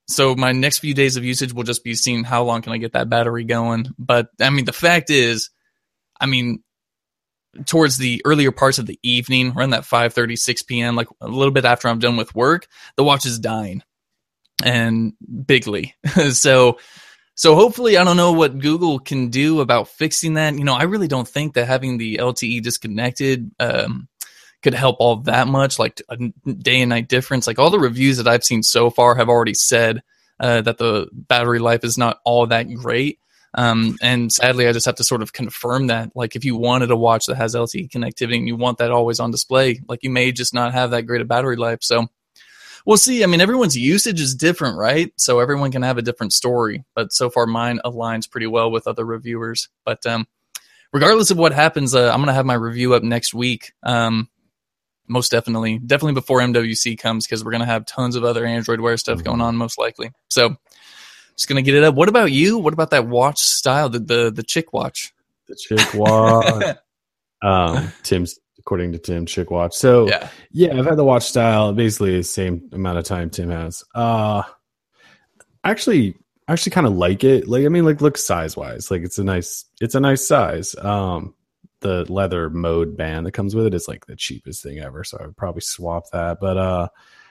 so my next few days of usage will just be seeing how long can I get that battery going. But I mean, the fact is, I mean, towards the earlier parts of the evening, around that five thirty, six p.m., like a little bit after I'm done with work, the watch is dying, and bigly. so, so hopefully, I don't know what Google can do about fixing that. You know, I really don't think that having the L T E disconnected um, could help all that much, like a day and night difference. Like all the reviews that I've seen so far have already said uh, that the battery life is not all that great. Um, and sadly, I just have to sort of confirm that, like, if you wanted a watch that has L T E connectivity and you want that always on display, like, you may just not have that great a battery life. So we'll see. I mean, everyone's usage is different, right? So everyone can have a different story, but so far mine aligns pretty well with other reviewers. But, um, regardless of what happens, uh, I'm going to have my review up next week. Um, most definitely, definitely before M W C comes, because we're going to have tons of other Android Wear stuff going on, most likely. So, just gonna get it up. What about you? What about that watch style, the the, the chick watch? The chick watch. um, Tim's according to Tim, chick watch. So yeah. yeah, I've had the watch style basically the same amount of time Tim has. Uh, actually, actually kind of like it. Like I mean, like look size wise, like it's a nice, it's a nice size. Um, the leather mode band that comes with it is like the cheapest thing ever, so I would probably swap that. But uh.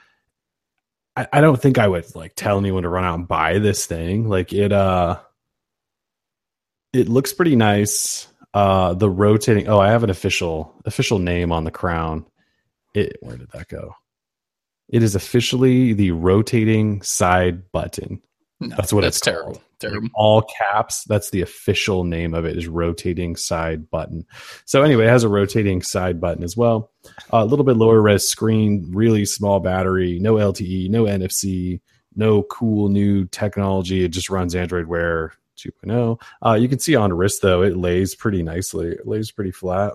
I don't think I would like tell anyone to run out and buy this thing. Like it, uh, it looks pretty nice. Uh, the rotating. Oh, I have an official official name on the crown. It. Where did that go? It is officially the rotating side button. No, that's what that's it's terrible. called. Terrible. Like all caps. That's the official name of it. Is rotating side button. So anyway, it has a rotating side button as well. Uh, a little bit lower res screen, really small battery, no L T E, no N F C, no cool new technology. It just runs Android Wear two point oh. Uh, you can see on wrist though, it lays pretty nicely. It lays pretty flat.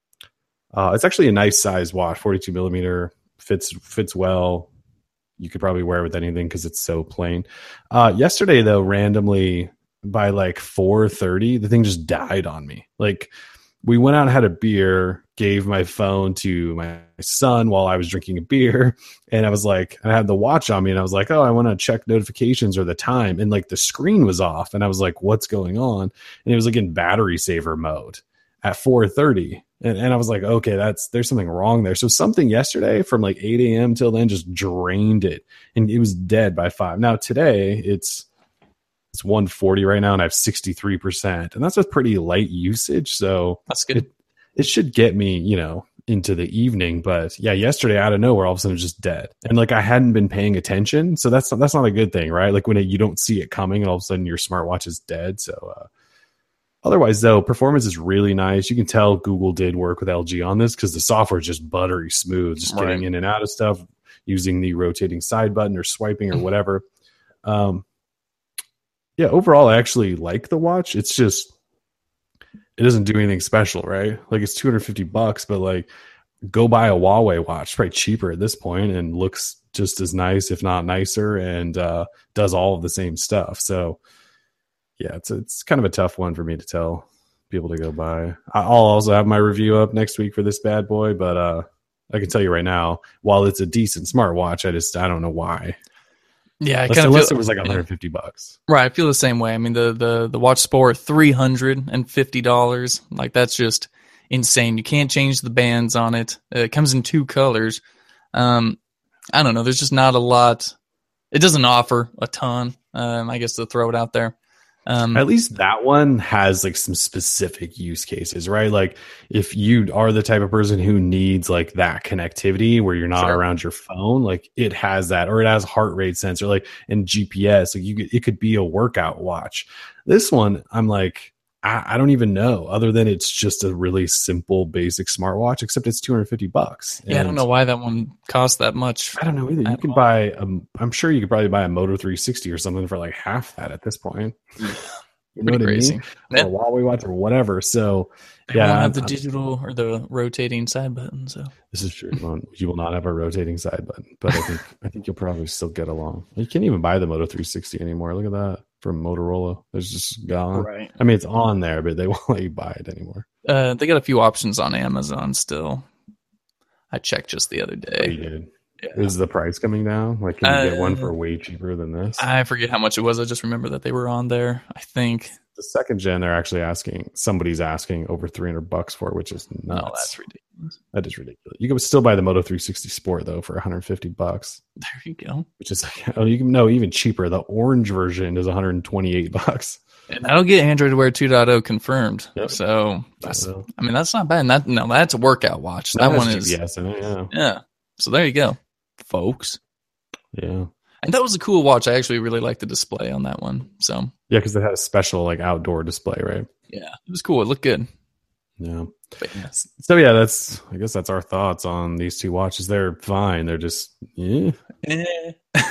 Uh, it's actually a nice size watch, forty-two millimeter, fits fits well. You could probably wear it with anything because it's so plain. Uh, yesterday, though, randomly by like four thirty, the thing just died on me. Like we went out and had a beer, gave my phone to my son while I was drinking a beer. And I was like, I had the watch on me and I was like, oh, I want to check notifications or the time. And like the screen was off and I was like, what's going on? And it was like in battery saver mode at four thirty. And, and I was like, okay, that's there's something wrong there. So something yesterday from like eight a.m. till then just drained it, and it was dead by five. Now today it's it's one forty right now, and I have sixty-three percent, and that's a pretty light usage. So that's good. It, it should get me, you know, into the evening. But yeah, yesterday out of nowhere, all of a sudden it was just dead, and like I hadn't been paying attention. So that's that's not a good thing, right? Like when it, you don't see it coming, and all of a sudden your smartwatch is dead. So. Uh, Otherwise, though, performance is really nice. You can tell Google did work with L G on this because the software is just buttery smooth, just getting right in and out of stuff using the rotating side button or swiping or whatever. Um, yeah, overall, I actually like the watch. It's just, it doesn't do anything special, right? Like it's two hundred fifty bucks, but like go buy a Huawei watch, probably cheaper at this point, and looks just as nice, if not nicer, and uh, does all of the same stuff. So, yeah, it's it's kind of a tough one for me to tell people to go buy. I'll also have my review up next week for this bad boy, but uh, I can tell you right now, while it's a decent smartwatch, I just I don't know why. Yeah, I unless, kind of unless feel, it was like one hundred fifty bucks. Right, I feel the same way. I mean, the the the Watch Sport three hundred fifty dollars, like that's just insane. You can't change the bands on it. Uh, it comes in two colors. Um, I don't know. There's just not a lot. It doesn't offer a ton. Um, I guess to throw it out there. Um, At least that one has like some specific use cases, right? Like if you are the type of person who needs like that connectivity where you're not sure. around your phone, like it has that, or it has heart rate sensor, like and G P S. Like you, it could be a workout watch. This one, I'm like, I, I don't even know. Other than it's just a really simple, basic smartwatch. Except it's two hundred fifty bucks. Yeah, and I don't know why that one costs that much. I don't know either. You can all. buy. Um, I'm sure you could probably buy a Moto three sixty or something for like half that at this point. You know what crazy. I mean? Yeah. Or a Huawei watch or whatever. So they yeah, won't have the I'm, digital or the rotating side button. So this is true. You will not have a rotating side button, but I think I think you'll probably still get along. You can't even buy the Moto three sixty anymore. Look at that from Motorola. It's just gone. Right. I mean, it's on there, but they won't let you buy it anymore. Uh, they got a few options on Amazon still. I checked just the other day. Oh, you did. Yeah. Is the price coming down? Like, can you Uh, get one for way cheaper than this? I forget how much it was. I just remember that they were on there. I think. The second gen, they're actually asking, somebody's asking over three hundred bucks for, which is nuts. Oh, that's ridiculous. That is ridiculous. You can still buy the Moto three sixty Sport though for one hundred fifty bucks. There you go. Which is, oh, you can no even cheaper. The orange version is one hundred twenty-eight bucks. And that'll get Android Wear two point oh confirmed. Yep. So that's, yeah. I mean, that's not bad. And that, no, that's a workout watch. That, that one is, G P S in it, yeah. Yeah. So there you go, folks. Yeah. And that was a cool watch. I actually really liked the display on that one. So yeah, because it had a special like outdoor display, right? Yeah, it was cool. It looked good. Yeah. But, yeah. So yeah, that's I guess that's our thoughts on these two watches. They're fine. They're just yeah. Eh.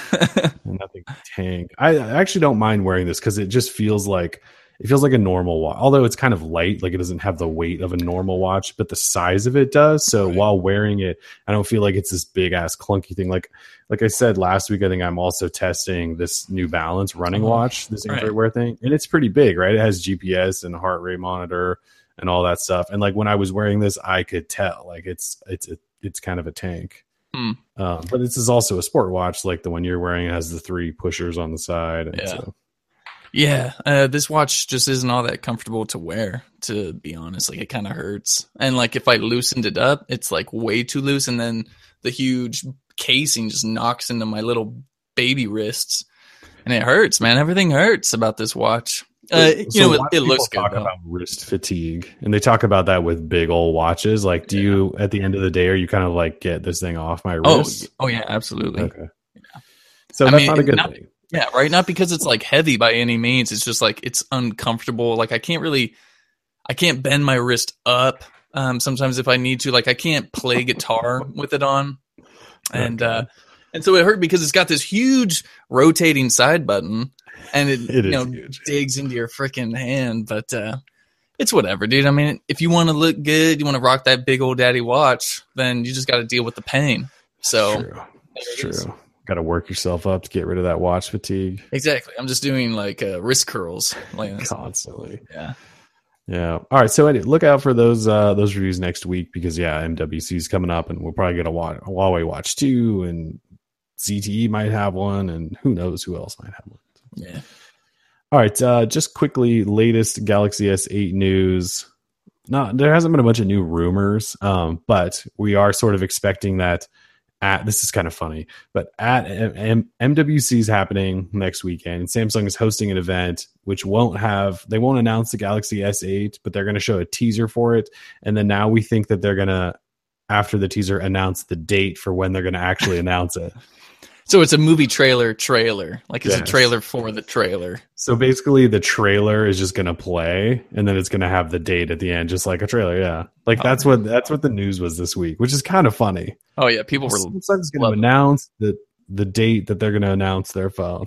Nothing tank. I, I actually don't mind wearing this because it just feels like it feels like a normal watch. Although it's kind of light, like it doesn't have the weight of a normal watch, but the size of it does. So right. while wearing it, I don't feel like it's this big ass clunky thing. Like like I said last week, I think I'm also testing this New Balance running watch, this Android Wear thing, and it's pretty big, right? It has G P S and heart rate monitor and all that stuff. And like when I was wearing this, I could tell like it's it's a, it's kind of a tank. Hmm. Um, but this is also a sport watch, like the one you're wearing has the three pushers on the side. And yeah. So. Yeah, uh, this watch just isn't all that comfortable to wear, to be honest. Like, it kind of hurts. And, like, if I loosened it up, it's, like, way too loose. And then the huge casing just knocks into my little baby wrists. And it hurts, man. Everything hurts about this watch. Uh, you so know, it, it looks good, talk though. About wrist fatigue, and they talk about that with big old watches. Like, do yeah. you, at the end of the day, are you kind of like, get this thing off my wrist? Oh, oh yeah, absolutely. Okay. Yeah. So I that's mean, not a good not, thing. Yeah, right. Not because it's like heavy by any means. It's just like it's uncomfortable. Like I can't really, I can't bend my wrist up. Um, sometimes if I need to, like I can't play guitar with it on, and okay. uh, and so it hurt because it's got this huge rotating side button, and it, it you know huge. digs into your freaking hand. But uh, it's whatever, dude. I mean, if you want to look good, you want to rock that big old daddy watch, then you just got to deal with the pain. So true. It's true. Got to work yourself up to get rid of that watch fatigue. Exactly. I'm just doing like uh, wrist curls like constantly. Yeah. Yeah. All right. So anyway, look out for those uh, those reviews next week because yeah, M W C is coming up, and we'll probably get a, wa- a Huawei Watch two, and Z T E might have one, and who knows who else might have one. Yeah. All right. Uh, just quickly, latest Galaxy S eight news. Not there hasn't been a bunch of new rumors, um, but we are sort of expecting that. At, this is kind of funny, but at M- M W C is happening next weekend, and Samsung is hosting an event which won't have, they won't announce the Galaxy S eight, but they're going to show a teaser for it. And then now we think that they're going to, after the teaser, announce the date for when they're going to actually announce it. So it's a movie trailer trailer, like it's yes. a trailer for the trailer. So basically the trailer is just going to play, and then it's going to have the date at the end, just like a trailer. Yeah. Like oh, that's what, that's what the news was this week, which is kind of funny. Oh yeah. People were Samsung's going to announce the, the date that they're going to announce their phone.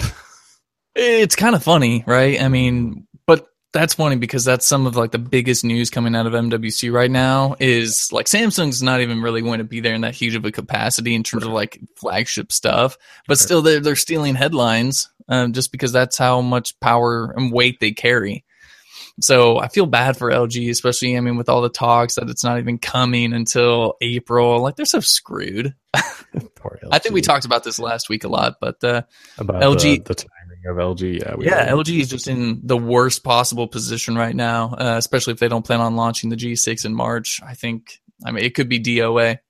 It's kind of funny, right? I mean, but that's funny because that's some of like the biggest news coming out of M W C right now is like Samsung's not even really going to be there in that huge of a capacity in terms of like flagship stuff, but still they're, they're stealing headlines um, just because that's how much power and weight they carry. So I feel bad for L G, especially, I mean, with all the talks that it's not even coming until April. Like, they're so screwed. I think we talked about this last week a lot, but uh, about L G... The, the timing of L G, yeah. We yeah, L G is just in the worst possible position right now, uh, especially if they don't plan on launching the G six in March. I think, I mean, it could be D O A. Yeah,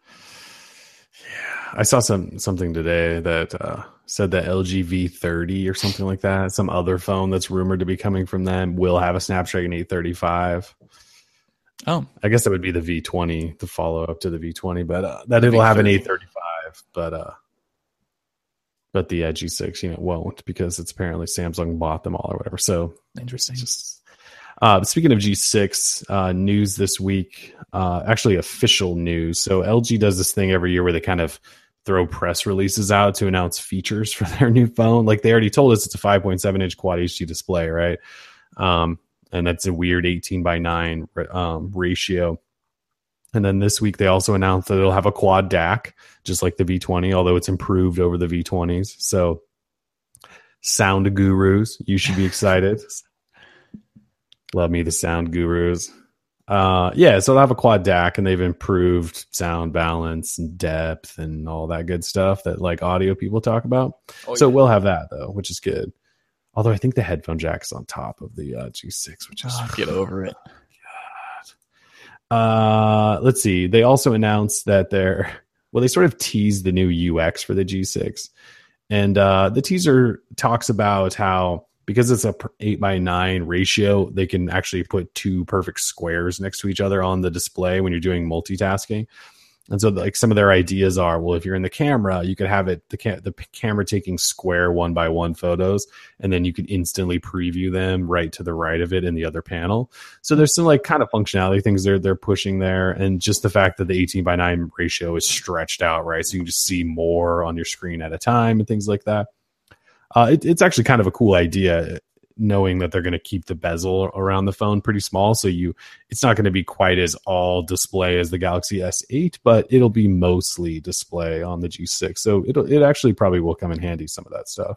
I saw some something today that uh, said that L G V thirty or something like that, some other phone that's rumored to be coming from them, will have a Snapdragon eight thirty-five. Oh, I guess that would be the V twenty, the follow up to the V twenty, but uh, that it'll have an eight thirty-five, but uh, but the uh, G six, you know, won't because it's apparently Samsung bought them all or whatever. So interesting. Just, uh, speaking of G six uh, news this week, uh, actually official news. So L G does this thing every year where they kind of throw press releases out to announce features for their new phone. Like they already told us it's a five point seven inch quad H D display, right? Um, and that's a weird eighteen by nine um, ratio. And then this week they also announced that it'll have a quad D A C, just like the V twenty, although it's improved over the V twenties. So sound gurus, you should be excited. Love me the sound gurus. Uh, yeah, so they'll have a quad D A C, and they've improved sound balance and depth and all that good stuff that like audio people talk about. Oh, so yeah. We'll have that though, which is good. Although I think the headphone jack is on top of the uh, G six, which is oh, get over it. God. Uh, let's see. They also announced that they're well, they sort of teased the new U X for the G six, and uh, the teaser talks about how, because it's a eight by nine ratio, they can actually put two perfect squares next to each other on the display when you're doing multitasking. And so like some of their ideas are, well, if you're in the camera, you could have it, the, ca- the camera taking square one by one photos, and then you could instantly preview them right to the right of it in the other panel. So there's some like kind of functionality things they're, they're pushing there. And just the fact that the eighteen by nine ratio is stretched out, right? So you can just see more on your screen at a time and things like that. Uh, it, it's actually kind of a cool idea, knowing that they're going to keep the bezel around the phone pretty small. So you, it's not going to be quite as all display as the Galaxy S eight, but it'll be mostly display on the G six. So it'll, it actually probably will come in handy, some of that stuff.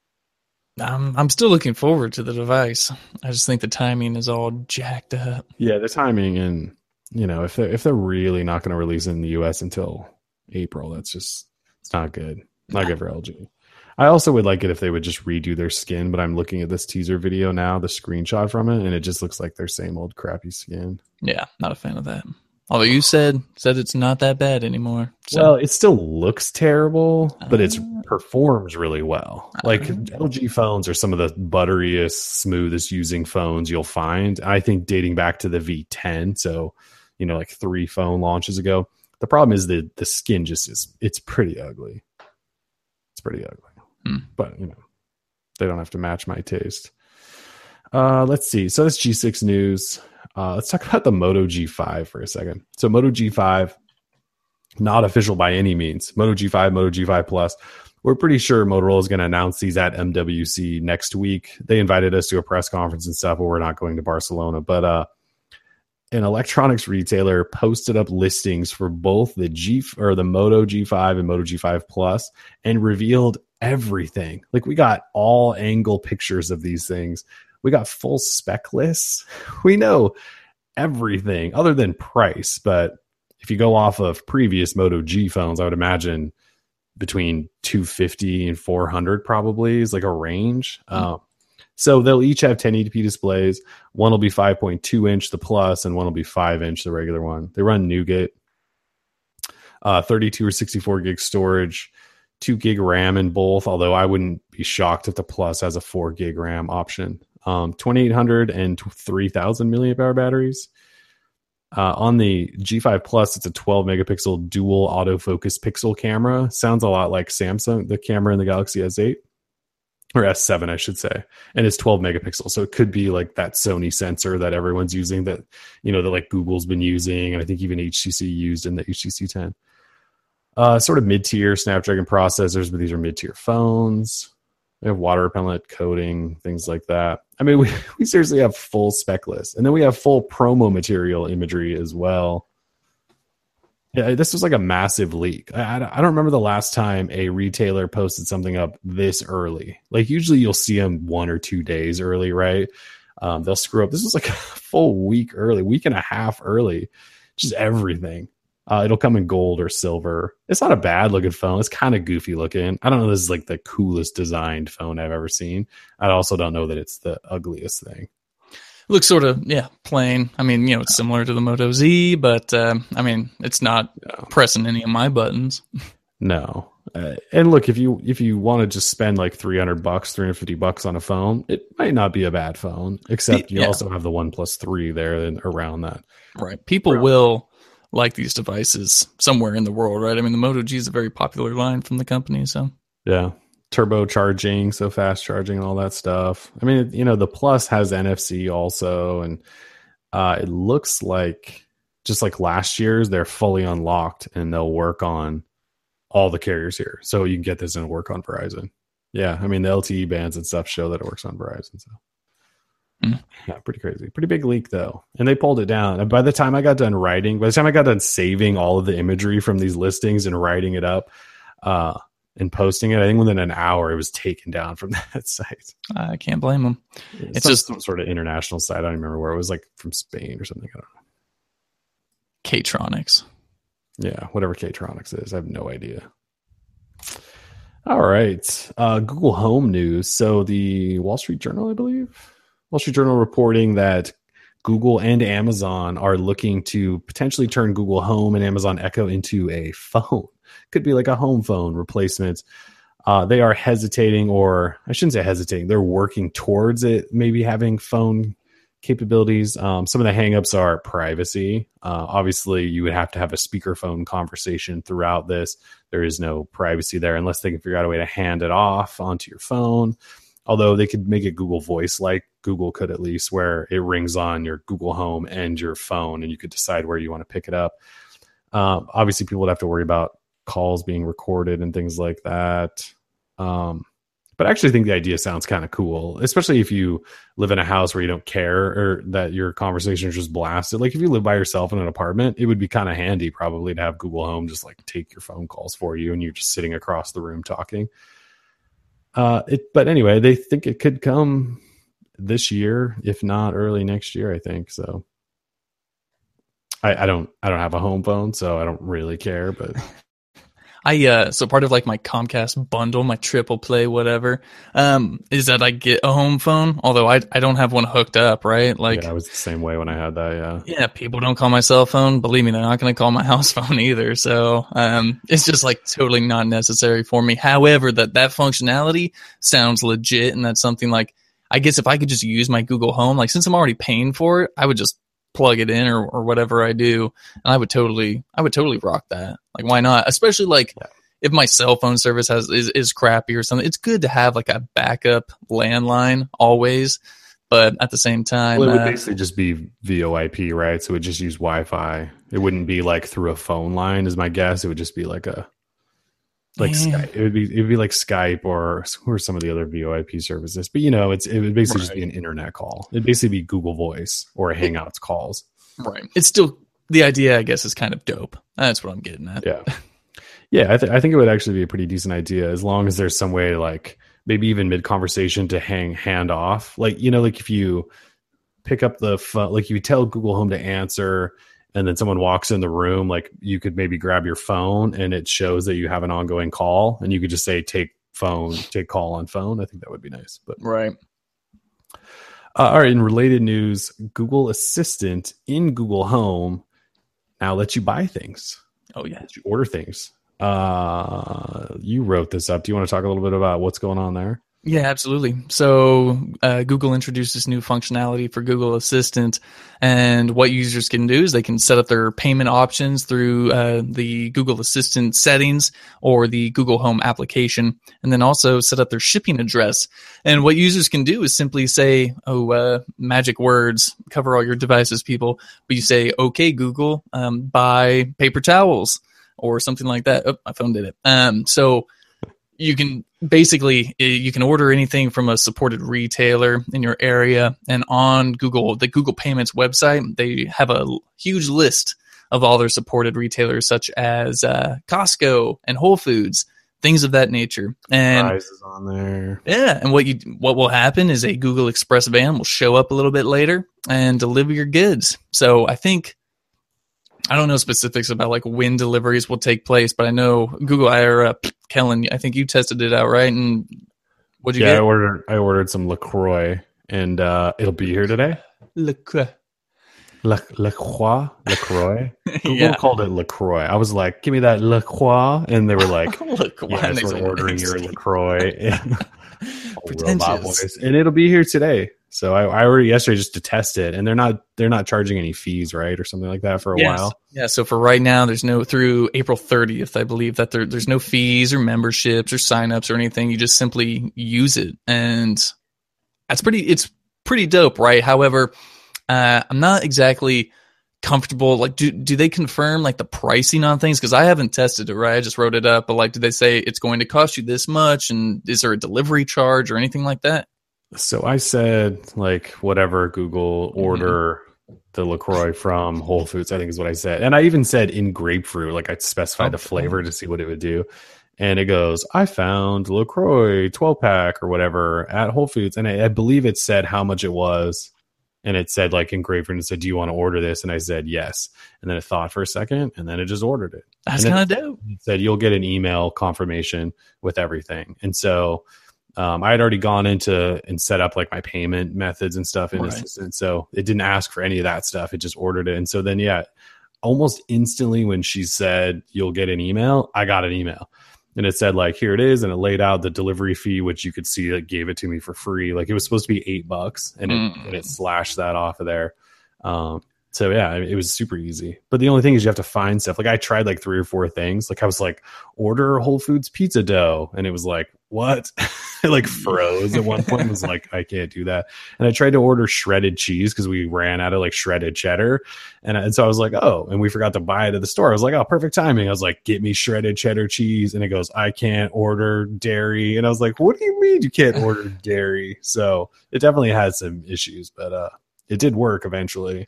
Um, I'm still looking forward to the device. I just think the timing is all jacked up. Yeah, the timing, and you know, if they're, if they're really not going to release it in the U S until April, that's just, it's not good. Not good for L G. I also would like it if they would just redo their skin, but I'm looking at this teaser video now, the screenshot from it, and it just looks like their same old crappy skin. Yeah, not a fan of that. Although you said said it's not that bad anymore. So. Well, it still looks terrible, but it uh, performs really well. Like uh, L G phones are some of the butteriest, smoothest using phones you'll find. I think dating back to the V ten, so you know, like three phone launches ago. The problem is that the skin just is, it's pretty ugly. It's pretty ugly. Hmm. But, you know, they don't have to match my taste. Uh, let's see. So that's G six news. Uh, let's talk about the Moto G five for a second. So Moto G five, not official by any means. Moto G five, Moto G five Plus. We're pretty sure Motorola is going to announce these at M W C next week. They invited us to a press conference and stuff, but we're not going to Barcelona. But uh, an electronics retailer posted up listings for both the G or the Moto G five and Moto G five Plus and revealed everything. Like, we got all angle pictures of these things. We got full spec lists. We know everything other than price. But if you go off of previous Moto G phones, I would imagine between two hundred fifty and four hundred probably is like a range. Mm-hmm. Um, so they'll each have ten eighty p displays. One will be five point two inch, the Plus, and one will be five inch, the regular one. They run Nougat. Uh, thirty-two or sixty-four gig storage. Two gig RAM in both, although I wouldn't be shocked if the Plus has a four gig RAM option. Um, twenty-eight hundred and three thousand milliamp hour batteries. Uh, on the G five Plus, it's a twelve megapixel dual autofocus pixel camera. Sounds a lot like Samsung, the camera in the Galaxy S eight or S seven, I should say. And it's twelve megapixels. So it could be like that Sony sensor that everyone's using, that, you know, that like Google's been using. And I think even H T C used in the H T C ten. Uh, sort of mid-tier Snapdragon processors, but these are mid-tier phones. We have water repellent coating, things like that. I mean, we, we seriously have full spec lists. And then we have full promo material imagery as well. Yeah, this was like a massive leak. I, I don't remember the last time a retailer posted something up this early. Like, usually you'll see them one or two days early, right? Um, they'll screw up. This was like a full week early, week and a half early. Just everything. Uh, it'll come in gold or silver. It's not a bad looking phone. It's kind of goofy looking. I don't know if this is like the coolest designed phone I've ever seen. I also don't know that it's the ugliest thing. Looks sort of, yeah, plain. I mean, you know, it's similar to the Moto Z, but uh, I mean, it's not no. pressing any of my buttons. No. Uh, and look, if you if you want to just spend like three hundred bucks, three hundred fifty bucks on a phone, it might not be a bad phone, except you yeah. also have the OnePlus three there and around that. Right. People around. will like these devices somewhere in the world, right? I mean, the Moto G is a very popular line from the company, so. Yeah. Turbo charging, so fast charging and all that stuff. I mean, you know, the Plus has N F C also, and uh, it looks like, just like last year's, they're fully unlocked and they'll work on all the carriers here. So you can get this and work on Verizon. Yeah, I mean, the L T E bands and stuff show that it works on Verizon, so. Mm. Yeah, pretty crazy. Pretty big leak, though. And they pulled it down. And by the time I got done writing, by the time I got done saving all of the imagery from these listings and writing it up uh, and posting it, I think within an hour it was taken down from that site. I can't blame them. It's, it's some, just some sort of international site. I don't remember where it was, like from Spain or something. I don't know. K-Tronics. Yeah, whatever K-Tronics is. I have no idea. All right. Uh, Google Home news. So the Wall Street Journal, I believe, Wall Street Journal reporting that Google and Amazon are looking to potentially turn Google Home and Amazon Echo into a phone. Could be like a home phone replacement. Uh, they are hesitating, or I shouldn't say hesitating. They're working towards it, maybe having phone capabilities. Um, some of the hangups are privacy. Uh, obviously, you would have to have a speakerphone conversation throughout this. There is no privacy there unless they can figure out a way to hand it off onto your phone. Although they could make it Google Voice, like Google could at least, where it rings on your Google Home and your phone, and you could decide where you want to pick it up. Um, obviously, people would have to worry about calls being recorded and things like that. Um, but I actually think the idea sounds kind of cool, especially if you live in a house where you don't care or that your conversation is just blasted. Like if you live by yourself in an apartment, it would be kind of handy probably to have Google Home just like take your phone calls for you and you're just sitting across the room talking. Uh, it, but anyway, they think it could come this year, if not early next year, I think. So I, I don't, I don't have a home phone, so I don't really care, but I, uh, so part of like my Comcast bundle, my triple play, whatever, um, is that I get a home phone, although I, I don't have one hooked up, right? Like, yeah, I was the same way when I had that. Yeah. Yeah. People don't call my cell phone. Believe me, they're not going to call my house phone either. So, um, it's just like totally not necessary for me. However, that, that functionality sounds legit. And that's something like, I guess if I could just use my Google Home, like since I'm already paying for it, I would just plug it in or, or whatever I do. And I would totally, I would totally rock that. Like, why not? Especially like yeah. if my cell phone service has is, is crappy or something, it's good to have like a backup landline always. But at the same time, well, it would uh, basically just be V O I P, right? So it would just use Wi-Fi. It wouldn't be like through a phone line, is my guess. It would just be like a like yeah. Skype. It would be it would be like Skype or or some of the other V O I P services. But you know, it's it would basically right. just be an internet call. It'd basically be Google Voice or Hangouts calls. Right. It's still the idea, I guess, is kind of dope. That's what I'm getting at. Yeah. Yeah, I, th- I think it would actually be a pretty decent idea as long as there's some way, like maybe even mid conversation, to hang hand off. Like, you know, like if you pick up the phone, like you tell Google Home to answer, and then someone walks in the room, like you could maybe grab your phone and it shows that you have an ongoing call, and you could just say take phone, take call on phone. I think that would be nice. But right. Uh, all right. In related news, Google Assistant in Google Home now lets you buy things. Oh yeah, lets you order things. Uh, you wrote this up. Do you want to talk a little bit about what's going on there? Yeah, absolutely. So uh, Google introduced this new functionality for Google Assistant, and what users can do is they can set up their payment options through uh, the Google Assistant settings or the Google Home application, and then also set up their shipping address. And what users can do is simply say, oh, uh, magic words, cover all your devices, people, but you say, okay, Google, um, buy paper towels or something like that. Oh, my phone did it. Um, so you can basically, you can order anything from a supported retailer in your area, and on Google, the Google Payments website, they have a huge list of all their supported retailers, such as uh, Costco and Whole Foods, things of that nature. And prices on there. Yeah, and what you what will happen is a Google Express van will show up a little bit later and deliver your goods. So I think, I don't know specifics about like when deliveries will take place, but I know Google, I or uh, Kellen, I think you tested it out, right? And what'd you yeah, get? I ordered I ordered some LaCroix, and uh, it'll be here today. LaCroix. La, LaCroix? LaCroix? Google Yeah. called it LaCroix. I was like, give me that LaCroix. And they were like, LaCroix. yes, we're ordering your LaCroix. Robot voice. And it'll be here today. So I, I ordered yesterday just to test it, and they're not they're not charging any fees, right, or something like that for a yes. while. Yeah. So for right now, there's no through April thirtieth, I believe that there there's no fees or memberships or signups or anything. You just simply use it, and that's pretty. It's pretty dope, right? However, uh, I'm not exactly comfortable. Like, do do they confirm like the pricing on things? Because I haven't tested it, right? I just wrote it up, but like, do they say it's going to cost you this much, and is there a delivery charge or anything like that? So I said, like, whatever, Google, order mm-hmm. the LaCroix from Whole Foods, I think is what I said. And I even said in grapefruit, like I specified oh, the flavor to see what it would do. And it goes, I found LaCroix twelve pack or whatever at Whole Foods. And I, I believe it said how much it was. and it said like engraved and it said, do you want to order this? And I said yes, and then it thought for a second, and then it just ordered it. That's kind of dope. It said you'll get an email confirmation with everything. And so um, I had already gone into and set up like my payment methods and stuff in Right. Assistant, so it didn't ask for any of that stuff. It just ordered it. And so then yeah, almost instantly when she said you'll get an email, I got an email. And it said like, here it is. And it laid out the delivery fee, which you could see it gave it to me for free. Like it was supposed to be eight bucks and it, Mm. and it slashed that off of there. Um, so yeah, it, it was super easy. But the only thing is you have to find stuff. Like I tried like three or four things. Like I was like, order Whole Foods pizza dough. And it was like, what? It like froze at one point. It was like, I can't do that. And I tried to order shredded cheese because we ran out of like shredded cheddar. And, and so I was like, oh, and we forgot to buy it at the store. I was like, oh, perfect timing. I was like, get me shredded cheddar cheese. And it goes, I can't order dairy. And I was like, what do you mean you can't order dairy? So it definitely had some issues, but uh, it did work eventually.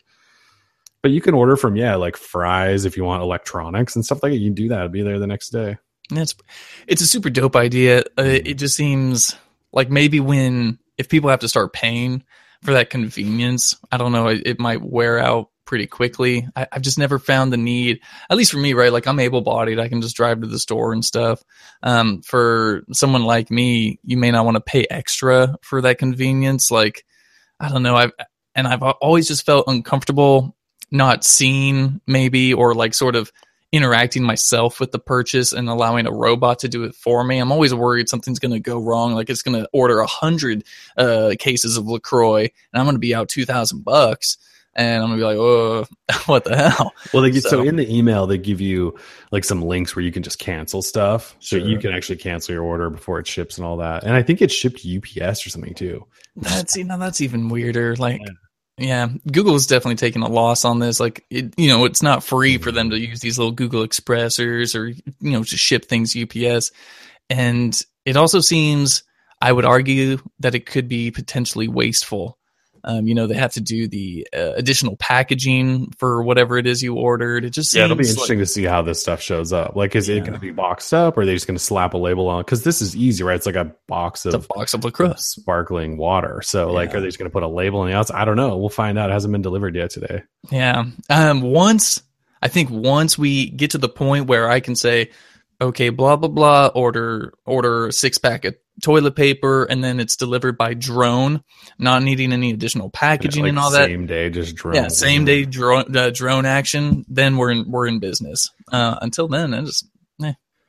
But you can order from, yeah, like fries if you want electronics and stuff like that. You can do that. It'll be there the next day. And it's it's a super dope idea. Uh, it just seems like maybe when if people have to start paying for that convenience, I don't know, it, it might wear out pretty quickly. I, I've just never found the need, at least for me, right? Like I'm able-bodied, I can just drive to the store and stuff. Um, for someone like me, you may not want to pay extra for that convenience. Like I don't know, I've and I've always just felt uncomfortable not seeing maybe or like sort of interacting myself with the purchase and allowing a robot to do it for me. I'm always worried something's going to go wrong. Like it's going to order a hundred uh, cases of LaCroix and I'm going to be out two thousand bucks and I'm going to be like, oh, what the hell? Well, they get, so, So- in the email, they give you like some links where you can just cancel stuff. So Sure. you can actually cancel your order before it ships and all that. And I think it shipped U P S or something too. That's, you know, that's even weirder. Like, yeah, Google is definitely taking a loss on this. Like, it, you know, it's not free for them to use these little Google Expressors or, you know, to ship things U P S. And it also seems, I would argue that it could be potentially wasteful. Um, you know, they have to do the uh, additional packaging for whatever it is you ordered. It just seems Yeah, it'll be like- interesting to see how this stuff shows up. Like, is it Yeah. going to be boxed up or are they just going to slap a label on? Because this is easy, right? It's like a box of it's a box of LaCroix. sparkling water. So, like, Yeah. are they just going to put a label on the outside? I don't know. We'll find out. It hasn't been delivered yet today. Yeah. Um, once, I think once we get to the point where I can say, okay, blah, blah, blah, order, order a six pack of toilet paper and then it's delivered by drone, not needing any additional packaging Like, and all that. Same day, just drone. Yeah. Same day drone, uh, drone action. Then we're in, we're in business. Uh, until then, I just, eh.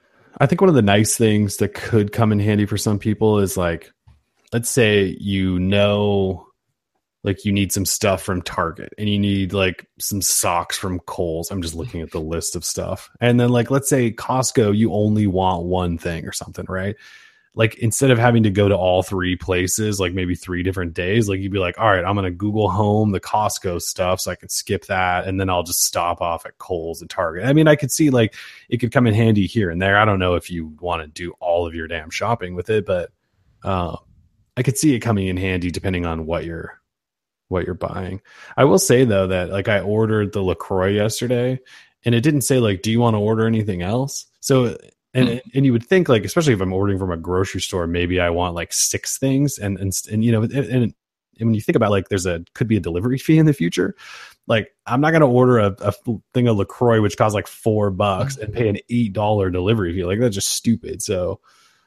I think one of the nice things that could come in handy for some people is like, let's say you know, like you need some stuff from Target and you need like some socks from Kohl's. I'm just looking at the list of stuff. And then like, let's say Costco, you only want one thing or something, right? Like instead of having to go to all three places, like maybe three different days, like you'd be like, all right, I'm going to Google Home the Costco stuff so I can skip that. And then I'll just stop off at Kohl's and Target. I mean, I could see like it could come in handy here and there. I don't know if you want to do all of your damn shopping with it, but uh, I could see it coming in handy depending on what you're, what you're buying. I will say though, that like I ordered the LaCroix yesterday and it didn't say like, do you want to order anything else? So And Hmm. and you would think like, especially if I'm ordering from a grocery store, maybe I want like six things, and and and you know, and, and, and when you think about like, there's a could be a delivery fee in the future. Like, I'm not gonna order a, a thing of LaCroix which costs like four bucks and pay an eight dollar delivery fee. Like that's just stupid. So,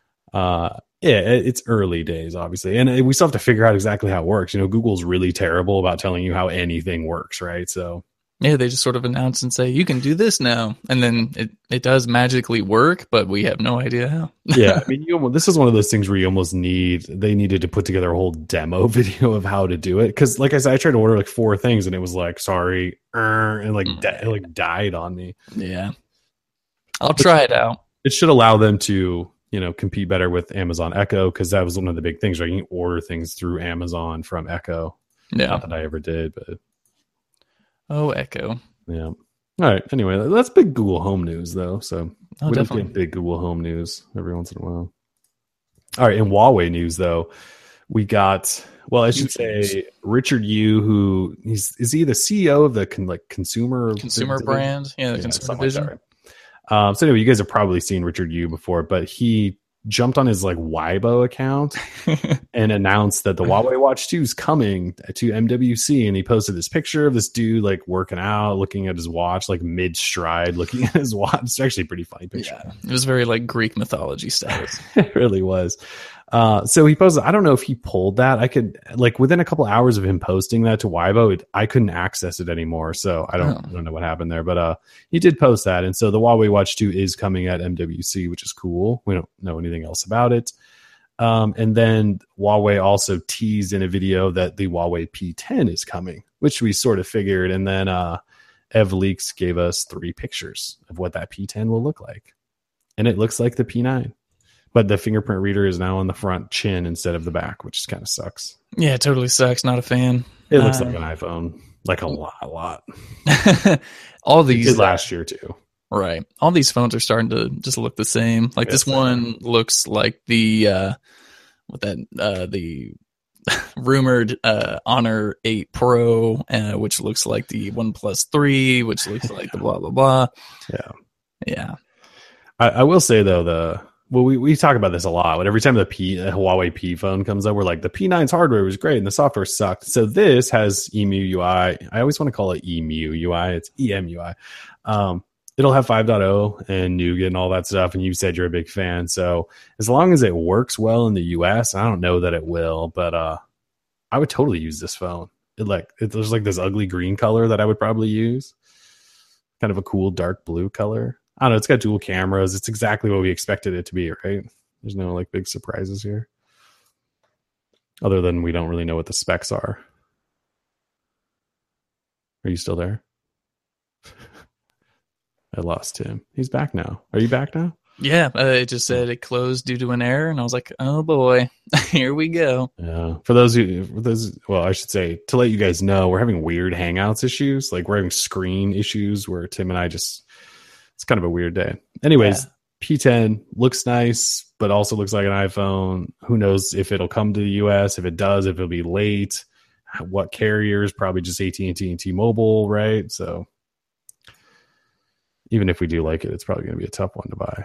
uh, yeah, it, it's early days, obviously, and we still have to figure out exactly how it works. You know, Google's really terrible about telling you how anything works, right? So. Yeah, they just sort of announce and say, you can do this now. And then it, it does magically work, but we have no idea how. Yeah, I mean, you almost, this is one of those things where you almost need, they needed to put together a whole demo video of how to do it. Because like I said, I tried to order like four things and it was like, sorry, er, and like, di- it like died on me. Yeah. I'll try it out. It should allow them to, you know, compete better with Amazon Echo, because that was one of the big things, right? You can order things through Amazon from Echo. Yeah. Not that I ever did, but Oh, Echo. yeah. All right. Anyway, that's big Google Home news, though. So Oh, we don't definitely. get big Google Home news every once in a while. All right. In Huawei news, though, we got, well, I should say Richard Yu, who he's is he the C E O of the con, like consumer Consumer division? brand. Yeah, the Yeah, consumer something like that, division. right? Um, so anyway, you guys have probably seen Richard Yu before, but he jumped on his like Weibo account and announced that the Huawei Watch two is coming to M W C, and he posted this picture of this dude like working out, looking at his watch, like mid stride, looking at his watch. It's actually a pretty funny picture. Yeah, it was very like Greek mythology style. It really was. Uh, so he posted, I don't know if he pulled that. I could like within a couple hours of him posting that to Weibo, it, I couldn't access it anymore. So I don't, oh. I don't know what happened there, but uh, he did post that. And so the Huawei Watch two is coming at M W C, which is cool. We don't know anything else about it. Um, and then Huawei also teased in a video that the Huawei P ten is coming, which we sort of figured. And then uh, EvLeaks gave us three pictures of what that P ten will look like. And it looks like the P nine. But the fingerprint reader is now on the front chin instead of the back, which kind of sucks. Yeah, it totally sucks. Not a fan. It looks uh, like an iPhone, like a lot, a lot. All these it did last year too, right? All these phones are starting to just look the same. Like this one looks like the uh, what that uh, the rumored uh, Honor eight Pro, uh, which looks like the OnePlus three, which looks like the blah blah blah. Yeah, yeah. I, I will say though the. Well, we, we talk about this a lot, but every time the P the Huawei P phone comes up, we're like, the P nine's hardware was great and the software sucked. So this has E M U U I. I always want to call it E M U U I. It's E M U I. Um, it'll have five point oh and Nougat and all that stuff. And you said you're a big fan. So as long as it works well in the U S, I don't know that it will, but uh, I would totally use this phone. It like it, there's like this ugly green color that I would probably use. Kind of a cool dark blue color. I don't know. It's got dual cameras. It's exactly what we expected it to be, right? There's no like big surprises here. Other than we don't really know what the specs are. Are you still there? I lost him. He's back now. Are you back now? Yeah. Uh, it just said it closed due to an error. And I was like, oh boy, here we go. Yeah. For those who, for those, well, I should say to let you guys know, we're having weird Hangouts issues. Like we're having screen issues where Tim and I just, it's kind of a weird day. Anyways, yeah. P ten looks nice, but also looks like an iPhone. Who knows if it'll come to the U S? If it does, if it'll be late. What carriers? Probably just A T and T and T-Mobile, right? So even if we do like it, it's probably going to be a tough one to buy.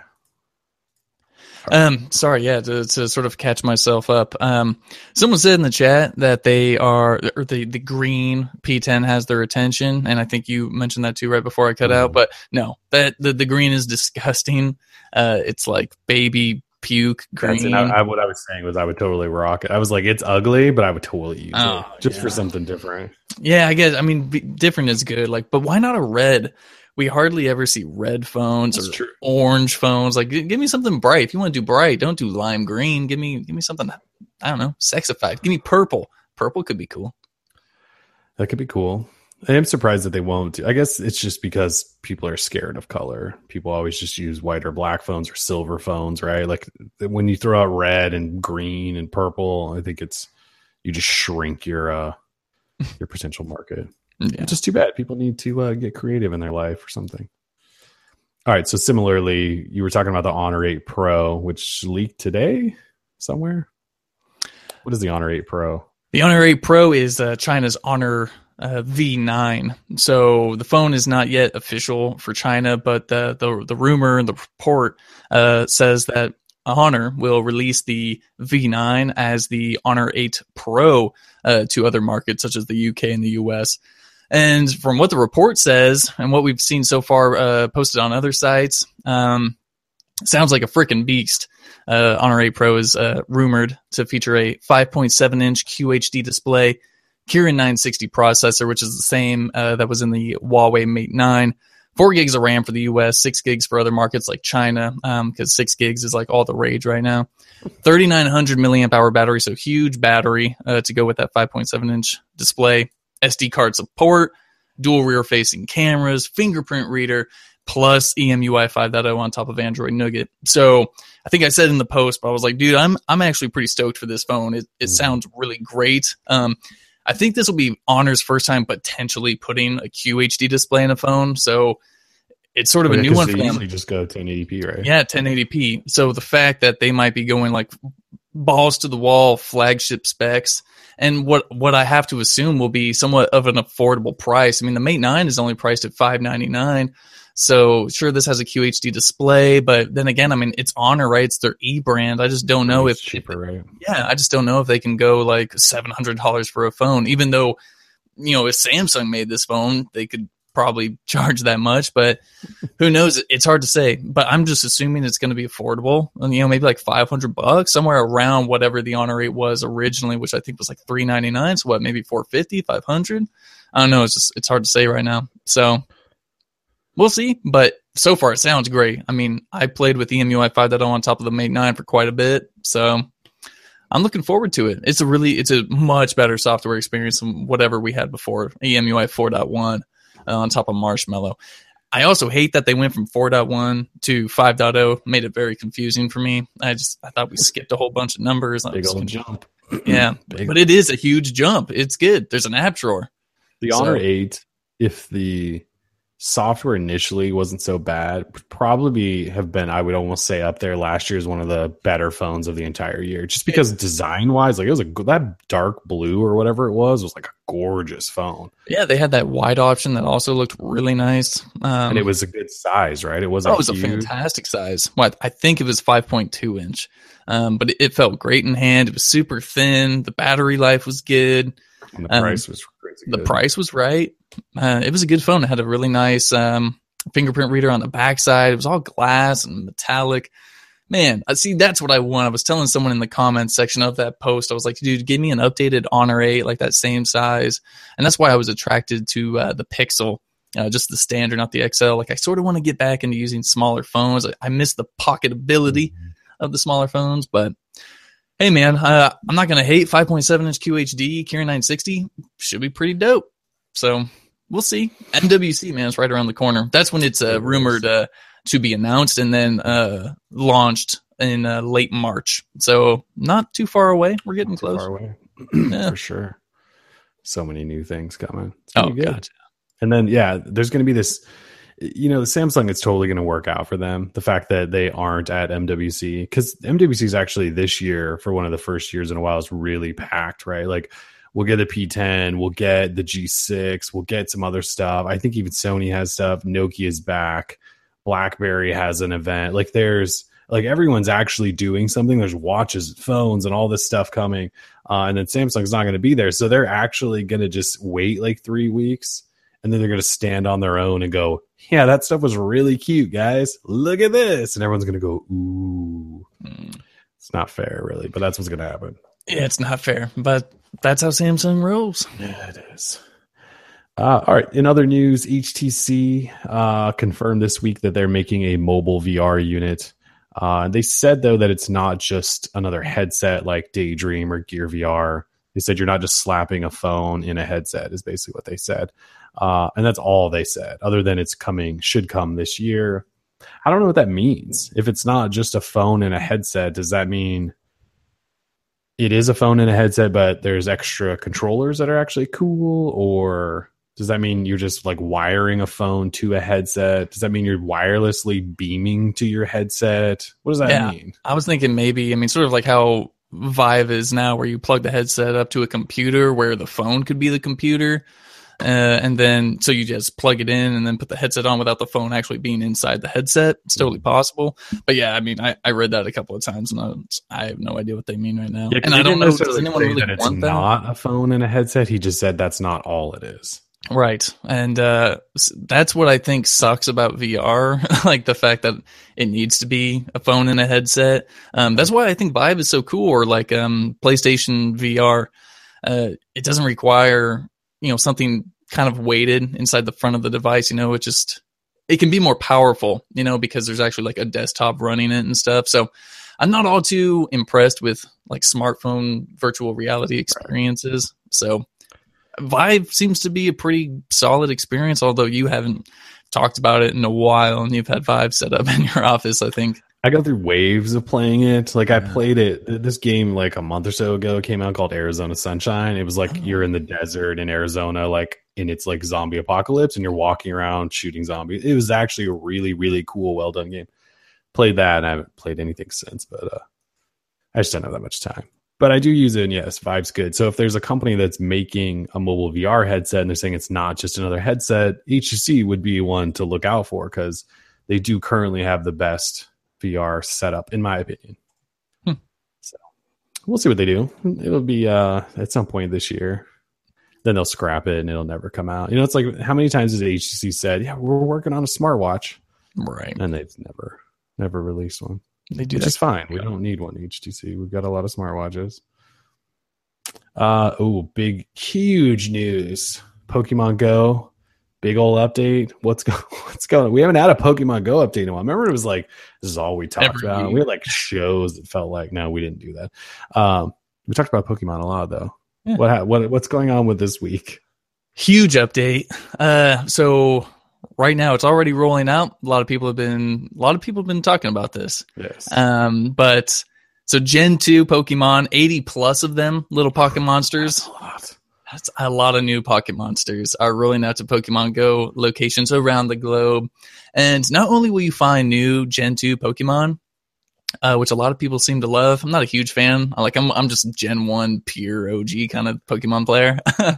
Um, sorry, yeah, to, to sort of catch myself up. Um, someone said in the chat that they are, or the, the green P ten has their attention, and I think you mentioned that too right before I cut mm. out. But no, that the, the green is disgusting. Uh, it's like baby puke green. I, I, what I was saying was I would totally rock it. I was like, it's ugly, but I would totally use oh, it just yeah. for something different. Yeah, I guess. I mean, be, different is good. Like, but why not a red? We hardly ever see red phones That's or true. orange phones. Like, give me something bright. If you want to do bright, don't do lime green. Give me, give me something. I don't know, sexified. Give me purple. Purple could be cool. That could be cool. I am surprised that they won't. I guess it's just because people are scared of color. People always just use white or black phones or silver phones, right? Like when you throw out red and green and purple, I think it's you just shrink your uh, your potential market. Yeah. It's just too bad. People need to uh, get creative in their life or something. All right. So similarly, you were talking about the Honor eight Pro, which leaked today somewhere. What is the Honor eight Pro? The Honor eight Pro is uh, China's Honor uh, V nine. So the phone is not yet official for China, but the the, the rumor and the report uh, says that Honor will release the V nine as the Honor eight Pro uh, to other markets such as the U K and the U S. And from what the report says and what we've seen so far uh, posted on other sites, um, sounds like a freaking beast. Uh, Honor eight Pro is uh, rumored to feature a five point seven inch Q H D display, Kirin nine sixty processor, which is the same uh, that was in the Huawei Mate nine, four gigs of RAM for the U S, six gigs for other markets like China, because um, six gigs is like all the rage right now. thirty-nine hundred milliamp hour battery, so huge battery uh, to go with that five point seven inch display. S D card support, dual rear-facing cameras, fingerprint reader, plus E M U I five point oh on top of Android Nougat. So I think I said in the post, but I was like, dude, I'm I'm actually pretty stoked for this phone. It it sounds really great. Um, I think this will be Honor's first time potentially putting a Q H D display in a phone. So it's sort of oh, yeah, a new one for them. Usually just go ten eighty p, right? Yeah, ten eighty p. So the fact that they might be going like balls to the wall flagship specs, and what what I have to assume will be somewhat of an affordable price. I mean, the Mate nine is only priced at five ninety-nine. So sure, this has a Q H D display, but then again, I mean, it's Honor, right? It's their E brand. I just don't know it's if cheaper, right? Yeah, I just don't know if they can go like seven hundred dollars for a phone, even though, you know, if Samsung made this phone, they could probably charge that much, but who knows? It's hard to say, but I'm just assuming it's going to be affordable, and you know, maybe like five hundred bucks, somewhere around whatever the Honor eight was originally, which I think was like three ninety-nine. So what, maybe four fifty, five hundred? I don't know. It's just, it's hard to say right now. So we'll see, but so far it sounds great. I mean, I played with E M U I five point oh on top of the Mate nine for quite a bit, so I'm looking forward to it. It's a really, it's a much better software experience than whatever we had before, E M U I four point one. Uh, on top of Marshmallow. I also hate that they went from four point one to five point oh. Made it very confusing for me. I just I thought we skipped a whole bunch of numbers. Big old jump. Yeah, Big. But it is a huge jump. It's good. There's an app drawer. The So- Honor eight, if the software initially wasn't so bad, would probably have been, I would almost say, up there last year as one of the better phones of the entire year. Just because design wise, like it was a that dark blue or whatever it was was like a gorgeous phone, Yeah, they had that wide option that also looked really nice. Um, and it was a good size, right? It oh, wasn't. it was a huge. fantastic size. What I think it was five point two inch, um, but it, it felt great in hand. It was super thin. The battery life was good. And the um, price was crazy. The good. price was right. Uh, it was a good phone. It had a really nice um, fingerprint reader on the backside. It was all glass and metallic. Man, I see. That's what I want. I was telling someone in the comments section of that post. I was like, "Dude, give me an updated Honor eight, like that same size." And that's why I was attracted to uh, the Pixel, uh, just the standard, not the X L. Like, I sort of want to get back into using smaller phones. I, I miss the pocketability Mm-hmm. of the smaller phones, but. Hey man, uh, I'm not gonna hate five point seven inch Q H D Kirin nine sixty. Should be pretty dope. So we'll see. M W C, man, it's right around the corner. That's when it's uh, rumored uh, to be announced and then uh, launched in uh, late March. So not too far away. We're getting Not too close. far away. Yeah. For sure. So many new things coming. It's Oh, gonna be good. gotcha. And then, yeah, there's going to be this, you know, Samsung, it's totally going to work out for them. The fact that they aren't at M W C, because M W C is actually this year, for one of the first years in a while, is really packed, right? Like, we'll get the P ten, we'll get the G six, we'll get some other stuff. I think even Sony has stuff. Nokia's back. BlackBerry has an event. Like, there's, like, everyone's actually doing something. There's watches, phones, and all this stuff coming. Uh, and then Samsung's not going to be there. So they're actually going to just wait like three weeks. And then they're going to stand on their own and go, yeah, that stuff was really cute, guys. Look at this. And everyone's going to go, ooh. Mm. It's not fair, really, but that's what's going to happen. Yeah, it's not fair, but that's how Samsung rolls. Yeah, it is. Uh, all right. In other news, H T C uh, confirmed this week that they're making a mobile V R unit. Uh, they said, though, that it's not just another headset like Daydream or Gear V R. They said you're not just slapping a phone in a headset, is basically what they said. Uh, and that's all they said, other than it's coming, should come this year. I don't know what that means. If it's not just a phone and a headset, does that mean it is a phone and a headset, but there's extra controllers that are actually cool? Or does that mean you're just like wiring a phone to a headset? Does that mean you're wirelessly beaming to your headset? What does that Yeah. mean? I was thinking maybe, I mean, sort of like how Vive is now, where you plug the headset up to a computer where the phone could be the computer. Uh, and then, so you just plug it in and then put the headset on without the phone actually being inside the headset. It's totally possible. But yeah, I mean, I, I read that a couple of times and I, I have no idea what they mean right now. Yeah, and I don't know, does anyone really that it's want that? not a phone and a headset. He just said that's not all it is. Right. And uh, s- that's what I think sucks about V R, like the fact that it needs to be a phone and a headset. Um, that's why I think Vive is so cool, or like um, PlayStation V R. Uh, it doesn't require, you know, something kind of weighted inside the front of the device. You know, it just, it can be more powerful, you know, because there's actually like a desktop running it and stuff. So I'm not all too impressed with like smartphone virtual reality experiences. So Vive seems to be a pretty solid experience, although you haven't talked about it in a while and you've had Vive set up in your office, I think. I go through waves of playing it. Like I Yeah. played it, th- this game like a month or so ago came out called Arizona Sunshine. It was like Oh. you're in the desert in Arizona, like in its like zombie apocalypse, and you're walking around shooting zombies. It was actually a really, really cool, well done game. Played that, and I haven't played anything since, but uh, I just don't have that much time. But I do use it, and yes, Vive's good. So if there's a company that's making a mobile V R headset and they're saying it's not just another headset, H T C would be one to look out for because they do currently have the best V R setup, in my opinion. Hmm. So we'll see what they do. It'll be uh, at some point this year. Then they'll scrap it and it'll never come out. You know, it's like how many times has H T C said, yeah, we're working on a smartwatch. Right. And they've never, never released one. They do Which that. is fine. We don't need one H T C. We've got a lot of smartwatches. Uh oh, big, huge news. Pokemon Go, big old update. What's going what's going on? We haven't had a Pokemon Go update in a while. Remember, it was like, this is all we talked Every about. week. We had like shows that felt like, no, we didn't do that. Um, we talked about Pokemon a lot though. Yeah. What ha- what what's going on with this week? Huge update. Uh, so right now it's already rolling out. A lot of people have been, a lot of people have been talking about this. Yes. Um, but so Gen two Pokemon, eighty plus of them, little pocket monsters. That's a lot. That's a lot of new pocket monsters are rolling out to Pokemon Go locations around the globe. And not only will you find new Gen two Pokemon, uh, which a lot of people seem to love. I'm not a huge fan. I like I'm I'm just Gen one pure O G kind of Pokemon player.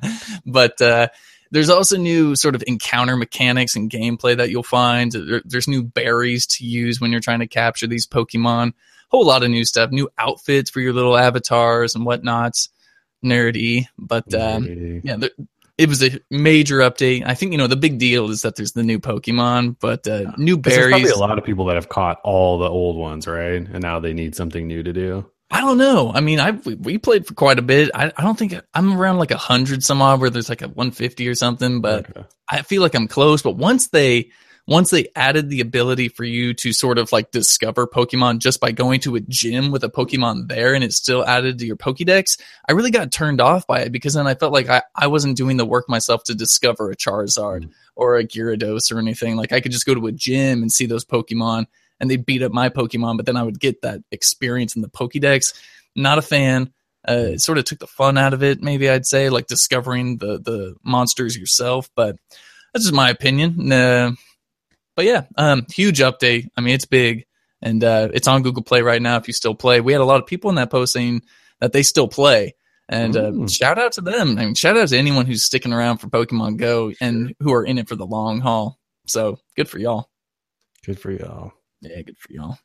But uh, there's also new sort of encounter mechanics and gameplay that you'll find. There, there's new berries to use when you're trying to capture these Pokemon. Whole lot of new stuff, new outfits for your little avatars and whatnots. Nerdy, but um, Nerdy. yeah, there, it was a major update. I think, you know, the big deal is that there's the new Pokemon, but uh, new There's berries. probably a lot of people that have caught all the old ones, right? And now they need something new to do. I don't know. I mean, I we, we played for quite a bit. I, I don't think I'm around like a hundred some odd, where there's like a one fifty or something. But Okay. I feel like I'm close. But once they once they added the ability for you to sort of like discover Pokemon just by going to a gym with a Pokemon there, and it's still added to your Pokédex, I really got turned off by it, because then I felt like I, I wasn't doing the work myself to discover a Charizard mm-hmm. or a Gyarados or anything. Like I could just go to a gym and see those Pokemon, and they beat up my Pokemon, but then I would get that experience in the Pokédex. Not a fan. Uh, it sort of took the fun out of it, maybe I'd say, like discovering the the monsters yourself. But that's just my opinion. Uh, but yeah, um, huge update. I mean, it's big, and uh, it's on Google Play right now if you still play. We had a lot of people in that post saying that they still play. And uh, Mm. shout out to them. I mean, shout out to anyone who's sticking around for Pokemon Go and who are in it for the long haul. So good for y'all. Good for y'all. Yeah, good for y'all.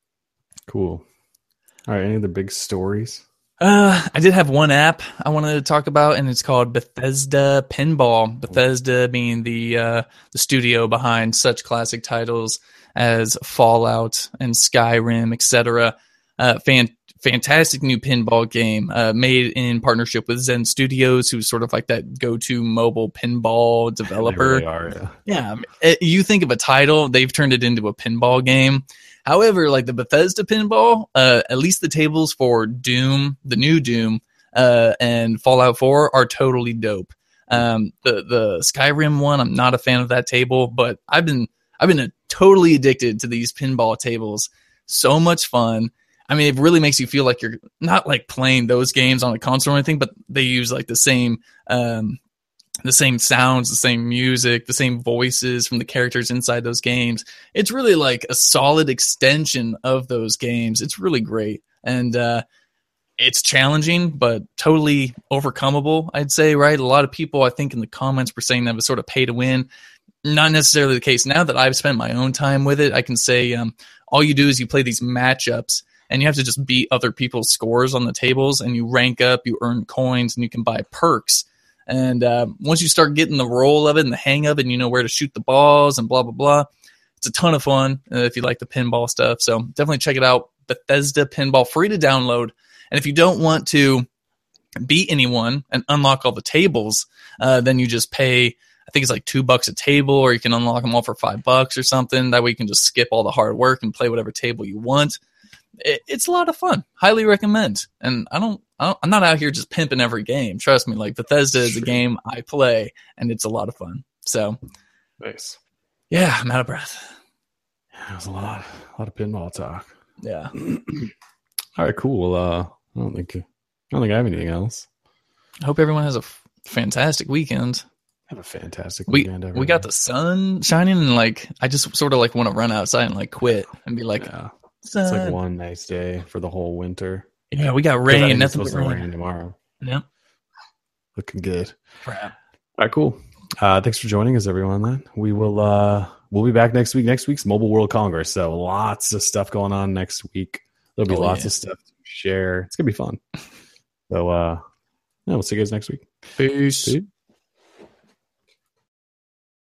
Cool. All right. Any other big stories? Uh, I did have one app I wanted to talk about, and it's called Bethesda Pinball. Bethesda being the uh, the studio behind such classic titles as Fallout and Skyrim, et cetera. Uh, fan, fantastic new pinball game uh, made in partnership with Zen Studios, who's sort of like that go-to mobile pinball developer. They really are, yeah. Yeah, it, you think of a title, they've turned it into a pinball game. However, like the Bethesda pinball, uh, at least the tables for Doom, the new Doom, uh, and Fallout four are totally dope. Um, the the Skyrim one, I'm not a fan of that table, but I've been I've been uh, totally addicted to these pinball tables. So much fun. I mean, it really makes you feel like you're not like playing those games on a console or anything, but they use like the same um, the same sounds, the same music, the same voices from the characters inside those games. It's really like a solid extension of those games. It's really great. And uh, it's challenging, but totally overcomable, I'd say, right? A lot of people, I think, in the comments were saying that it was sort of pay to win. Not necessarily the case. Now that I've spent my own time with it, I can say um, all you do is you play these matchups, and you have to just beat other people's scores on the tables, and you rank up, you earn coins, and you can buy perks. And uh, once you start getting the roll of it and the hang of it, and you know where to shoot the balls and blah, blah, blah, it's a ton of fun uh, if you like the pinball stuff. So definitely check it out. Bethesda Pinball, free to download. And if you don't want to beat anyone and unlock all the tables, uh, then you just pay, I think it's like two bucks a table, or you can unlock them all for five bucks or something. That way you can just skip all the hard work and play whatever table you want. It, it's a lot of fun. Highly recommend. And I don't, I don't, I'm not out here just pimping every game. Trust me, like Bethesda is a game I play, and it's a lot of fun. So, Nice. yeah, I'm out of breath. That was a lot, a lot of pinball talk. Yeah. All right, cool. Uh, I don't think I don't think I have anything else. I hope everyone has a f- fantastic weekend. Have a fantastic We weekend. Everyone. we got the sun shining, and like I just sort of like want to run outside and like quit and be like, Yeah, sun. it's like one nice day for the whole winter. Yeah, we got I rain. think it's Nothing supposed but to rain. rain tomorrow. Yep. Looking good. Crap. All right, cool. Uh, thanks for joining us, everyone. Then we will uh, we'll be back next week. Next week's Mobile World Congress, so lots of stuff going on next week. There'll be Oh, lots yeah. of stuff to share. It's gonna be fun. So uh, yeah, we'll see you guys next week. Peace. Peace.